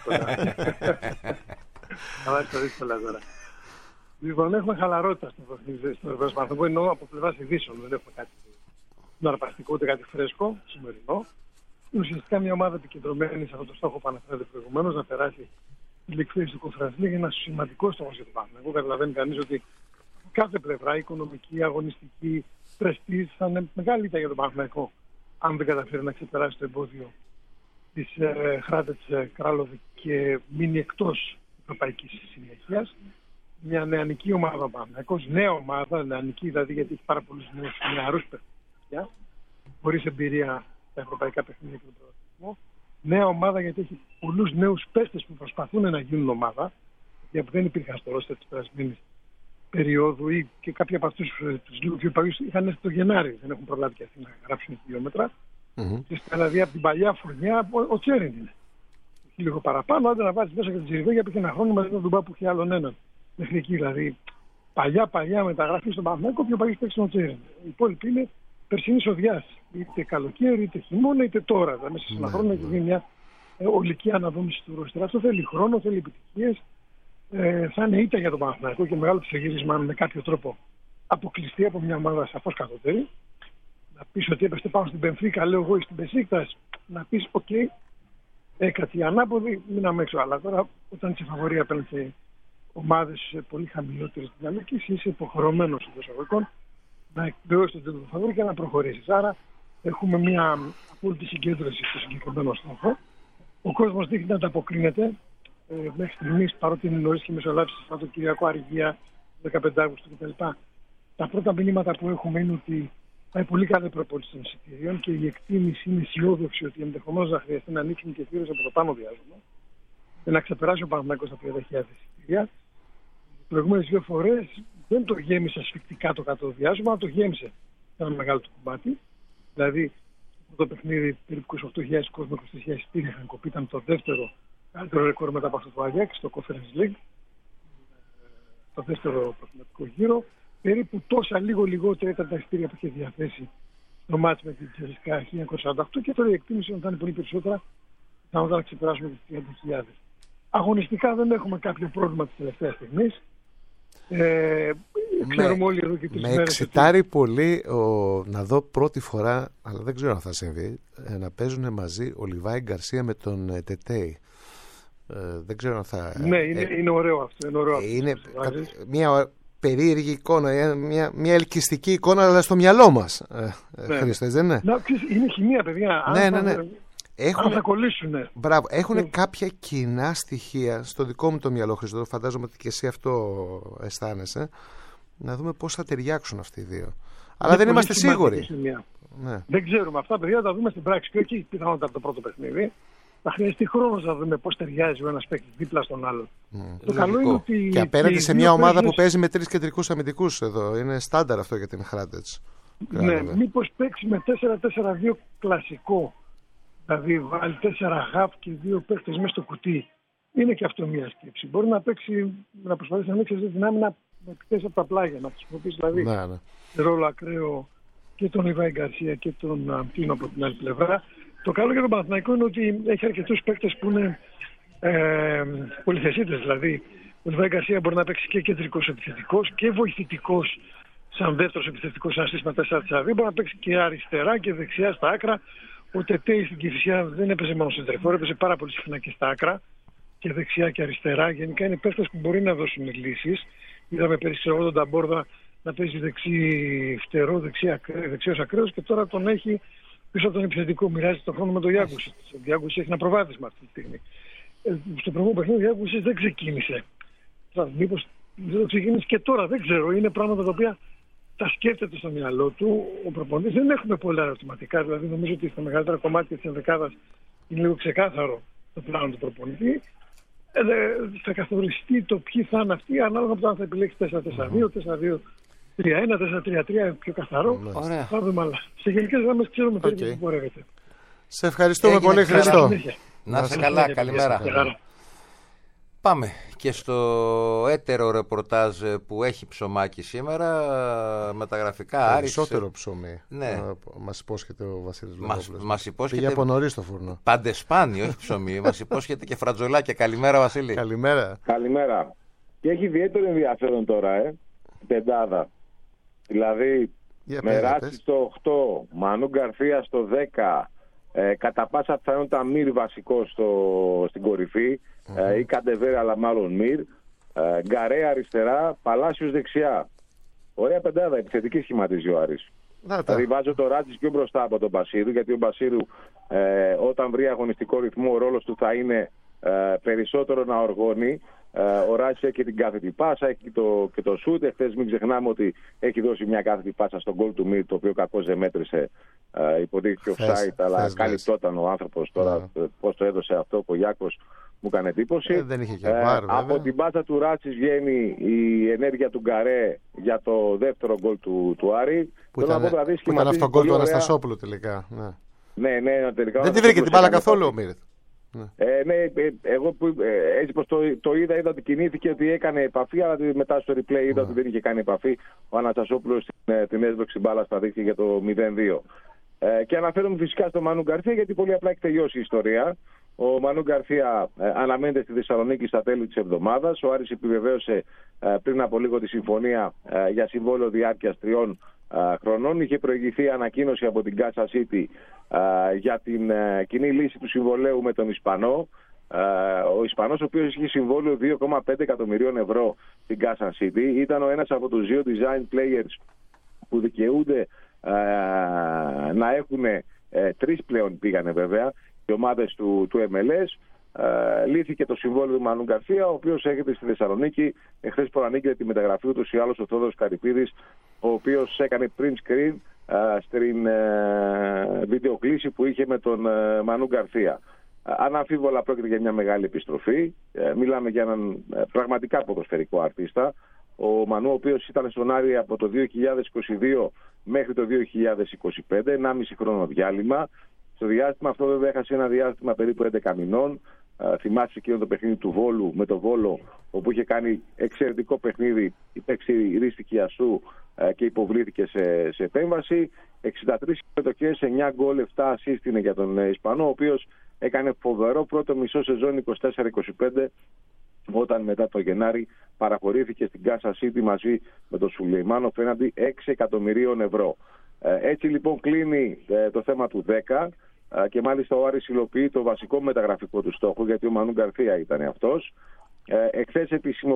βάζεις τα δύσκολα τώρα. Λοιπόν, έχουμε χαλαρότητα στο Ευρωπαϊκό Παναθηναϊκό, ενώ από πλευράς ειδήσεων δεν έχουμε κάτι ναρπαστικό ούτε κάτι φρέσκο σημερινό. Είναι ουσιαστικά μια ομάδα επικεντρωμένη σε αυτό το στόχο που αναφέρατε προηγουμένως, να περάσει η λήξη του Conference League, ένα σημαντικό στόχο για τον Παναθηναϊκό. Καταλαβαίνει κανείς ότι κάθε πλευρά, οικονομική, αγωνιστική, πρεστίζ, θα είναι μεγάλη ήττα για τον Παναθηναϊκό, αν δεν καταφέρει να ξεπεράσει το εμπόδιο της Χράτετς Κράλοβη και μείνει εκτός ευρωπαϊκής συνέχειας. Μια νεανική ομάδα Παναθηναϊκός, νέα ομάδα, νεανική δηλαδή γιατί έχει πάρα πολλούς νεαρούς παιχνίδια, χωρίς εμπειρία στα ευρωπαϊκά παιχνίδια και τον πρωταθλητισμό. Νέα ομάδα γιατί έχει πολλούς νέους παίκτες που προσπαθούν να γίνουν ομάδα, γιατί δεν υπήρχαν στο ρόστερ της περασμένης περίοδου ή και κάποιοι από αυτούς τους λίγους πιο παλιούς είχαν έρθει το Γενάρη, δεν έχουν προλάβει και αυτοί να γράψουν χιλιόμετρα. Και δηλαδή από την παλιά φουρνιά ο Τσέριν είναι. Έχει λίγο παραπάνω, άντε να βάζει μέσα και την Τζιριβέ γιατί είχε ένα χρόνο μαζί με τον Ντουμπά που είχε άλλον έναν. Μέχρι εκεί δηλαδή παλιά μεταγραφή στον Παναθηναϊκό, πιο παλιός παίκτης ο Τσέριν. Οι υπόλοιποι είναι περσινής οδιάς. Είτε καλοκαίρι, είτε χειμώνα, είτε τώρα. Δηλαδή μέσα σε ένα χρόνο έχει γίνει μια ολική αναδόμηση του ρόστερ. Αυτό θέλει χρόνο, θέλει επιτυχίες. Θα είναι ήττα για τον Παναθηναϊκό και μεγάλο ψεγύρισμα με κάποιο τρόπο αποκλειστεί από μια ομάδα σαφώς κατώτερη. Να πεις ότι έπεσε πάνω στην Μπενφίκα, λέω εγώ, ή στην Μπεσίκτας, να πεις OK, Έκατσε η ανάποδη, μείναμε έξω. Αλλά τώρα, όταν είσαι φαβορή απέναντι σε ομάδες πολύ χαμηλότερες δυναμικής, είσαι υποχρεωμένος εντός εισαγωγικών να εκπληρώσεις τον τίτλο του φαβορή και να προχωρήσεις. Άρα, έχουμε μια απόλυτη συγκέντρωση στο συγκεκριμένο στόχο. Ο κόσμος δείχνει να ανταποκρίνεται. Μέχρι στιγμής, παρότι είναι νωρίς και μεσολάβηση στο Σαββατοκύριακο, Αργία, 15 Αύγουστο κτλ. Τα πρώτα μηνύματα που έχουμε είναι ότι πάει πολύ καλή προπόνηση των εισιτήριων και η εκτίμηση είναι αισιόδοξη ότι ενδεχομένως να χρειαστεί να ανοίξουν και θύρες από το πάνω διάστημα και να ξεπεράσει ο Παναθηναϊκός τα 30.000 εισιτήρια. Οι προηγούμενες 2 φορές δεν το γέμισε ασφυκτικά το κάτω διάστημα, αλλά το γέμισε ένα μεγάλο του κομμάτι. Δηλαδή, το παιχνίδι περίπου 28.000 κόσμο, 23.000 εισιτήρια είχαν κοπεί, ήταν το δεύτερο καλύτερο ρεκόρ μετά από αυτό το Αγιάκ στο Conference League, το δεύτερο προθυματικό γύρο. Περίπου τόσα λίγο λιγότερα ήταν τα εισιτήρια που είχε διαθέσει το μάτς με την Τσεσικά 1948 και τώρα η εκτίμηση θα είναι πολύ περισσότερα, θα να ξεπεράσουμε τις 30.000. Αγωνιστικά δεν έχουμε κάποιο πρόβλημα της τελευταίας στιγμής. Ξέρουμε όλοι εδώ και τις μέρες. Με εξητάρει πολύ να δω πρώτη φορά, αλλά δεν ξέρω αν θα συμβεί, να παίζουν μαζί ο Λιβάη Γκαρσία με τον Τετέι. Δεν ξέρω αν θα... Ναι, είναι ωραίο αυτό. Είναι μια περίεργη εικόνα, μια ελκυστική εικόνα, αλλά στο μυαλό μας. Χρήστος, δεν είναι? Είναι χημεία, παιδιά. Ναι. Αν θα κολλήσουν. Μπράβο. Έχουν κάποια κοινά στοιχεία στο δικό μου το μυαλό, Χρήστο. Φαντάζομαι ότι και εσύ αυτό αισθάνεσαι. Να δούμε πώς θα ταιριάξουν αυτοί οι δύο. Αλλά δεν είμαστε σίγουροι. Ναι. Δεν ξέρουμε. Αυτά, παιδιά, θα τα δούμε στην πράξη. Και όχι πιθανότατα από το πρώτο παιχνίδι. Θα χρειαστεί χρόνο να δούμε πώς ταιριάζει ο ένας παίκτης δίπλα στον άλλον. Το καλό είναι ότι. Και απέναντι σε μια ομάδα που παίζει με 3 κεντρικούς αμυντικούς εδώ. Είναι στάνταρ αυτό για την Hrádec. Ναι, μήπως παίξει με 4-4-2 κλασικό. Δηλαδή βάλει 4 γαφ και 2 παίκτες μέσα στο κουτί. Είναι και αυτό μια σκέψη. Μπορεί να παίξει, να προσπαθήσει να ανοίξει τη δυνάμει να εκτέσει από τα πλάγια. Να χρησιμοποιήσει δηλαδή ρόλο ακραίο και τον Λιβάη Γκαρσία και τον Αντίνο από την άλλη πλευρά. Το καλό για τον Παναθηναϊκό είναι ότι έχει αρκετούς παίκτες που είναι πολυθεσίτες. Δηλαδή, ο Λιβάη Γκαρσία μπορεί να παίξει και κεντρικός επιθετικός και βοηθητικός σαν δεύτερος επιθετικός, σαν σύστημα 4-4-2. Μπορεί να παίξει και αριστερά και δεξιά στα άκρα. Ο Τετέι στην Κηφισιά δεν έπαιζε μόνο στην τρεφόρ, έπαιζε πάρα πολύ συχνά και στα άκρα και δεξιά και αριστερά. Γενικά είναι παίκτες που μπορεί να δώσουν λύσεις. Είδαμε πέρυσι ο Νταμπόρδα να παίζει δεξί φτερό, δεξιός ακραίος και τώρα τον έχει πίσω από τον επιθετικό. Μοιράζει τον χρόνο με τον Γιάνκουσιτ. Ο Γιάνκουσιτ έχει ένα προβάδισμα αυτή τη στιγμή. Στο προηγούμενο παιχνίδι ο Γιάνκουσιτ δεν ξεκίνησε. Μήπως δεν το ξεκίνησε και τώρα, δεν ξέρω. Είναι πράγματα τα οποία τα σκέφτεται στο μυαλό του ο προπονητής. Δεν έχουμε πολλά ερωτηματικά. Δηλαδή νομίζω ότι στα μεγαλύτερα κομμάτια της ενδεκάδας είναι λίγο ξεκάθαρο το πλάνο του προπονητή. Θα καθοριστεί το ποιοι θα είναι αυτοί ανάλογα από το αν θα επιλέξει 4-4-2, 4-3-1, 4-3-3 πιο καθαρό. Θα δούμε, αλλά σε γενικές γραμμές ξέρουμε περίπου που πορεύεται. Σε ευχαριστούμε πολύ, Χρήστο. Να είσαι καλά, καλημέρα. Πάμε και στο έτερο ρεπορτάζ που έχει ψωμάκι σήμερα με τα γραφικά Άρης. Περισσότερο ψωμί. Ναι. Μας υπόσχεται ο Βασίλης Λογόπουλος. Μας υπόσχεται. Πήγε από νωρίς στο φούρνο. Παντεσπάνι, όχι ψωμί. Μας υπόσχεται και φρατζολάκια. Καλημέρα, Βασίλη. Καλημέρα. Καλημέρα. Και έχει ιδιαίτερο ενδιαφέρον τώρα, πεντάδα. Δηλαδή, με Ράτσι στο 8, Μανού Γκαρσία στο 10. Κατά πάσα πιθανότητα Μυρ βασικό στην κορυφή ή Καντεβέρα, αλλά μάλλον Μυρ. Γκαρέ αριστερά, Παλάσιος δεξιά. Ωραία πεντάδα, επιθετική σχηματίζει ο Άρης. Δηλαδή βάζω το Ράτσι πιο μπροστά από τον Μπασίρου, γιατί ο Μπασίρου όταν βρει αγωνιστικό ρυθμό ο ρόλος του θα είναι περισσότερο να οργώνει. Ο Ράτσις έχει και την κάθετη πάσα, έχει και το σούτ. Εχθές μην ξεχνάμε ότι έχει δώσει μια κάθετη πάσα στον γκολ του Μυρ, το οποίο κακώς δεν μέτρησε. Υποτίθεται offside, αλλά καλυπτόταν ο άνθρωπος. Τώρα πώς το έδωσε αυτό ο Γιάκος μου έκανε εντύπωση. Δεν είχε και βάρ, από την πάσα του Ράτσις βγαίνει η ενέργεια του Γκαρέ για το δεύτερο γκολ του Άρη. Που ήταν αυτό γκολ του Αναστασόπουλου τελικά. Ναι, τελικά. Δεν τη βρήκε την μπάλα καθόλου ο Μυρ. Ναι, εγώ που έτσι πως το είδα ότι κινήθηκε, ότι έκανε επαφή, αλλά μετά στο replay είδα ότι δεν είχε κάνει επαφή. Ο Αναστασόπουλος την έσβοξε μπάλα στα δίχτυα για το 0-2. Και αναφέρομαι φυσικά στο Μανού Γκαρσία, γιατί πολύ απλά έχει τελειώσει η ιστορία. Ο Μανού Γκαρσία αναμένεται στη Θεσσαλονίκη στα τέλη της εβδομάδας. Ο Άρης επιβεβαίωσε πριν από λίγο τη συμφωνία για συμβόλαιο διάρκειας 3 χρονών. Είχε προηγηθεί ανακοίνωση από την Kansas City για την κοινή λύση του συμβολαίου με τον Ισπανό. Ο Ισπανός, ο οποίος είχε συμβόλαιο 2,5 εκατομμυρίων ευρώ στην Kansas City, ήταν ο ένας από τους 2 design players που δικαιούνται να έχουν 3 πλέον πήγανε βέβαια οι ομάδες του MLS. Λύθηκε το συμβόλαιο του Μανού Γκαρσία, ο οποίος έρχεται στη Θεσσαλονίκη. Εχθές προανήγγειλε τη μεταγραφή ούτως ή άλλως ο Θόδωρος Καρυπίδης, ο οποίος έκανε print screen στην βιντεοκλήση που είχε με τον Μανού Γκαρσία. Αναμφίβολα πρόκειται για μια μεγάλη επιστροφή. Μιλάμε για έναν πραγματικά ποδοσφαιρικό αρτίστα. Ο Μανού, ο οποίος ήταν στον Άρη από το 2022 μέχρι το 2025, 1,5 χρόνο διάλειμμα. Στο διάστημα αυτό βέβαια έχασε ένα διάστημα περίπου 11 μηνών. Θυμάσαι εκείνο το παιχνίδι του Βόλου με το Βόλο, όπου είχε κάνει εξαιρετικό παιχνίδι, υπέξει ρίστηκε ασού και υποβλήθηκε σε επέμβαση. 63 συμμετοχές, 9 γκολ, 7 ασίστ είναι για τον Ισπανό, ο οποίος έκανε φοβερό πρώτο μισό σεζόν 24-25, όταν μετά το Γενάρη παραχωρήθηκε στην Kansas City μαζί με τον Σουλεϊμάνο φαίναντι 6 εκατομμυρίων ευρώ. Έτσι λοιπόν κλείνει το θέμα του 10 και μάλιστα ο Άρης υλοποιεί το βασικό μεταγραφικό του στόχο, γιατί ο Μανού Γκαρσία ήταν αυτός. Εχθές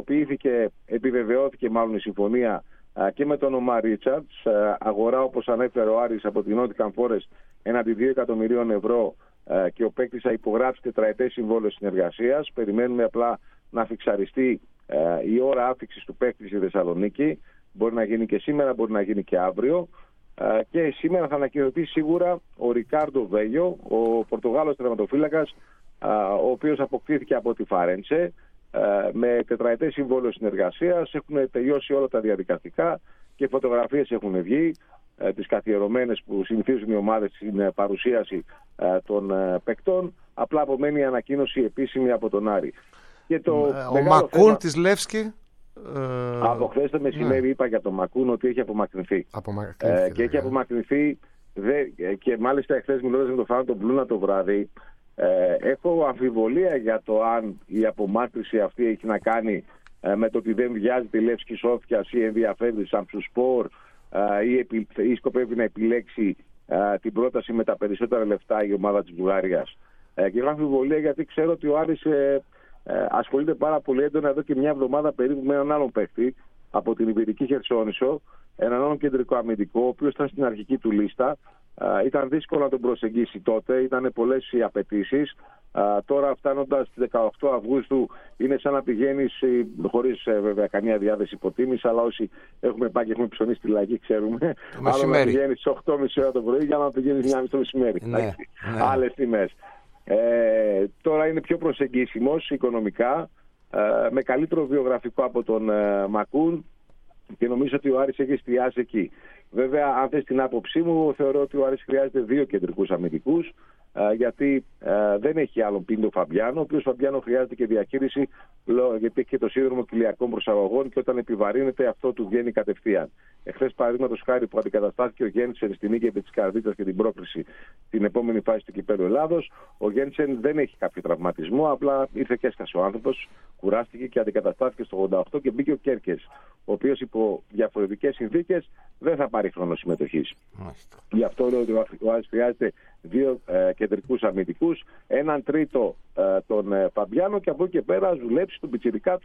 επιβεβαιώθηκε μάλλον η συμφωνία και με τον Ομάρ Ρίτσαρτς, αγορά όπως ανέφερε ο Άρης από την Nottingham Forest έναντι 2 εκατομμυρίων ευρώ, και ο παίκτης θα υπογράψει τετραετές συμβόλαιο συνεργασίας. Περιμένουμε απλά να αφιξαριστεί η ώρα άφηξης του παίκτη στη Θεσσαλονίκη. Μπορεί να γίνει και σήμερα, μπορεί να γίνει και αύριο. Και σήμερα θα ανακοινωθεί σίγουρα ο Ρικάρντο Βέγιο, ο Πορτογάλος τερματοφύλακας, ο οποίος αποκτήθηκε από τη Φαρέντσε με τετραετές συμβόλαιο συνεργασίας. Έχουν τελειώσει όλα τα διαδικαστικά και φωτογραφίες έχουν βγει, τις καθιερωμένες που συνηθίζουν οι ομάδες στην παρουσίαση των παικτών. Απλά απομένει η ανακοίνωση επίσημη από τον Άρη. Και ο Μακούν θέμα... της Λεύσκη. Από χθες το μεσημέρι είπα για τον Μακούν ότι έχει απομακρυνθεί. Και έχει απομακρυνθεί και μάλιστα εχθές μιλώντας με τον Φάνο τον Μπλούνα το βράδυ, έχω αμφιβολία για το αν η απομάκρυνση αυτή έχει να κάνει με το ότι δεν βιάζεται η Λεύσκη Σόφιας ή ενδιαφέρει Σαμψουσπόρ ή σκοπεύει να επιλέξει την πρόταση με τα περισσότερα λεφτά η ομάδα της Βουλγαρίας. Και έχω αμφιβολία γιατί ξέρω ότι ο Άρης ασχολείται πάρα πολύ έντονα εδώ και μια εβδομάδα περίπου με έναν άλλον παίκτη από την Ιβηρική Χερσόνησο, έναν άλλον κεντρικό αμυντικό, ο οποίος ήταν στην αρχική του λίστα. Ήταν δύσκολο να τον προσεγγίσει τότε, ήταν πολλές οι απαιτήσεις. Τώρα φτάνοντας στις 18 Αυγούστου είναι σαν να πηγαίνεις, χωρίς βέβαια καμία διάθεση υποτίμηση, αλλά όσοι έχουμε πάει και έχουμε ψωνίσει στη Λαγή ξέρουμε, άλλο να πηγαίνεις στις 8.30 ώρα το πρωί για να πηγαίνεις μια μισή το μεσημέρι. Ναι. Άλλες τιμές. Τώρα είναι πιο προσεγγίσιμος οικονομικά, με καλύτερο βιογραφικό από τον Μακούν, και νομίζω ότι ο Άρης έχει εστιάσει εκεί. Βέβαια, αν θες την άποψή μου, θεωρώ ότι ο Άρης χρειάζεται 2 κεντρικούς αμυντικούς, γιατί δεν έχει άλλον Πίντο Φαμπιάνο, ο οποίος Φαμπιάνο χρειάζεται και διαχείριση, γιατί έχει και το σύνδρομο κοιλιακών προσαγωγών και όταν επιβαρύνεται αυτό του βγαίνει κατευθείαν. Εχθές, παραδείγματος χάρη, που αντικαταστάθηκε ο Γέντσεν στην νίκη επί της Καρδίτσας και την πρόκριση στην επόμενη φάση του Κυπέλλου Ελλάδος, ο Γέντσεν δεν έχει κάποιο τραυματισμό, απλά ήρθε και έσκασε ο άνθρωπος, κουράστηκε και αντικαταστάθηκε στο 88 και μπήκε ο Κέρκες, ο οποίος υπό διαφορετικές συνθήκες δεν θα πάρει χρόνο συμμετοχής. Γι' αυτό λέω ότι ο Άρης χρειάζεται 2 κεντρικούς αμυντικούς, έναν τρίτο τον Φαμπιάνο, και από εκεί και πέρα δουλέψει τον πιτσιρικά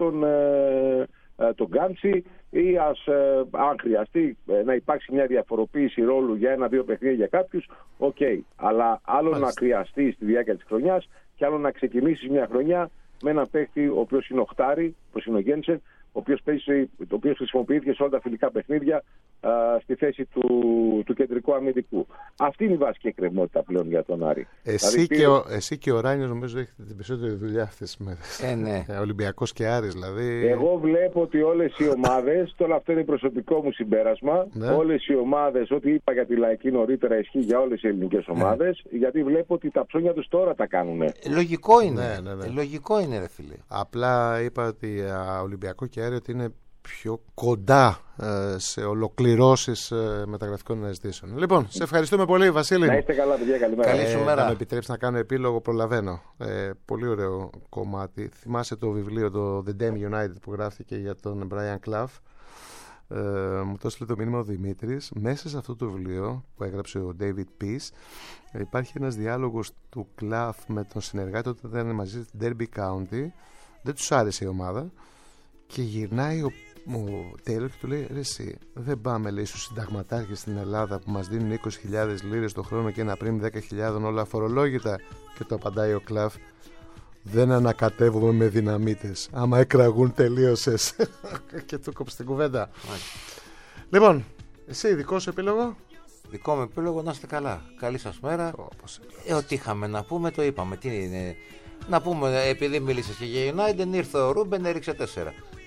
τον Γκάντσι, ή αν χρειαστεί να υπάρξει μια διαφοροποίηση ρόλου για 1-2 παιχνίδια για κάποιους, αλλά άλλο να χρειαστεί στη διάρκεια της χρονιάς και άλλο να ξεκινήσει μια χρονιά με έναν παίχτη ο οποίος είναι οχτάρι, όπως είναι ο Γέντσεν, ο οποίος χρησιμοποιήθηκε σε όλα τα φιλικά παιχνίδια στη θέση του κεντρικού αμυντικού. Αυτή είναι η βασική εκκρεμότητα πλέον για τον Άρη. Εσύ και ο Ράνιος νομίζω έχετε την περισσότερη δουλειά αυτές τις μέρες. Ναι. Ολυμπιακός και Άρης δηλαδή. Εγώ βλέπω ότι όλες οι ομάδες, τώρα αυτό είναι προσωπικό μου συμπέρασμα, όλες οι ομάδες, ό,τι είπα για τη Λαϊκή νωρίτερα ισχύει για όλες οι ελληνικές ομάδες, γιατί βλέπω ότι τα ψώνια τους τώρα τα κάνουν. Λογικό είναι. Λογικό είναι, ρε φίλε. Απλά είπα ότι Ολυμπιακό και Άρη ότι είναι πιο κοντά σε ολοκληρώσεις μεταγραφικών αναζητήσεων. Λοιπόν, σε ευχαριστούμε πολύ, Βασίλη. Να είστε καλά, παιδιά, καλημέρα. Καλή σου μέρα. Να με επιτρέψει να κάνω επίλογο, προλαβαίνω. Πολύ ωραίο κομμάτι. Θυμάσαι το βιβλίο το The Damn United που γράφτηκε για τον Brian Clough. μου το έστειλε το μήνυμα ο Δημήτρης. Μέσα σε αυτό το βιβλίο που έγραψε ο David Peace υπάρχει ένας διάλογος του Clough με τον συνεργάτη όταν ήταν μαζί στην Derby County. Δεν τους άρεσε η ομάδα και γυρνάει ο Taylor και του λέει: ρε εσύ, δεν πάμε, λέει, στους συνταγματάρχες στην Ελλάδα που μας δίνουν 20.000 λίρες το χρόνο και ένα πριμ 10.000 όλα αφορολόγητα? Και το απαντάει ο Clough: δεν ανακατεύουμε με δυναμίτες. Άμα εκραγούν, τελείωσες. Και του κόψε την κουβέντα. Λοιπόν, εσύ δικό σου επίλογο? Δικό μου επίλογο, να είστε καλά. Καλή σας μέρα. Ό,τι είχαμε να πούμε, το είπαμε. Τι είναι? Να πούμε, επειδή μίλησες και για United, ήρθε ο Ρούμπεν, έριξε 4.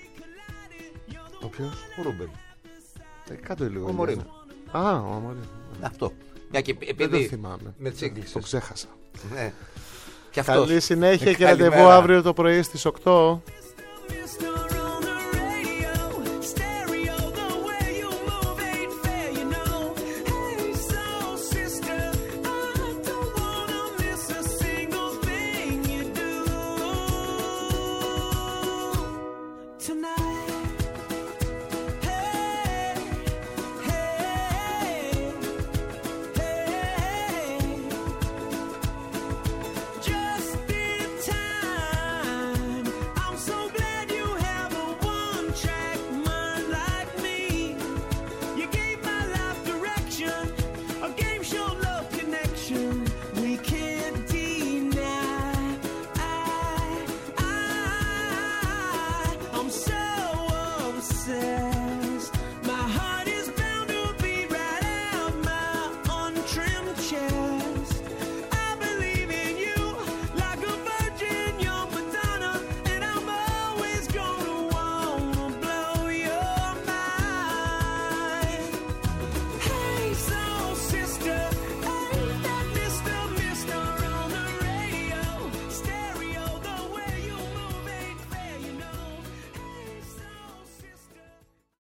Ο ποιος? Ο Ρούμπεν. Κάτω λίγο. Ο Μωρίνο. Ο Μωρίνο. Αυτό. Δεν το θυμάμαι. Με τις έγκλησες. Το ξέχασα. Ναι. Καλή συνέχεια και ραντεβού αύριο το πρωί στις 8.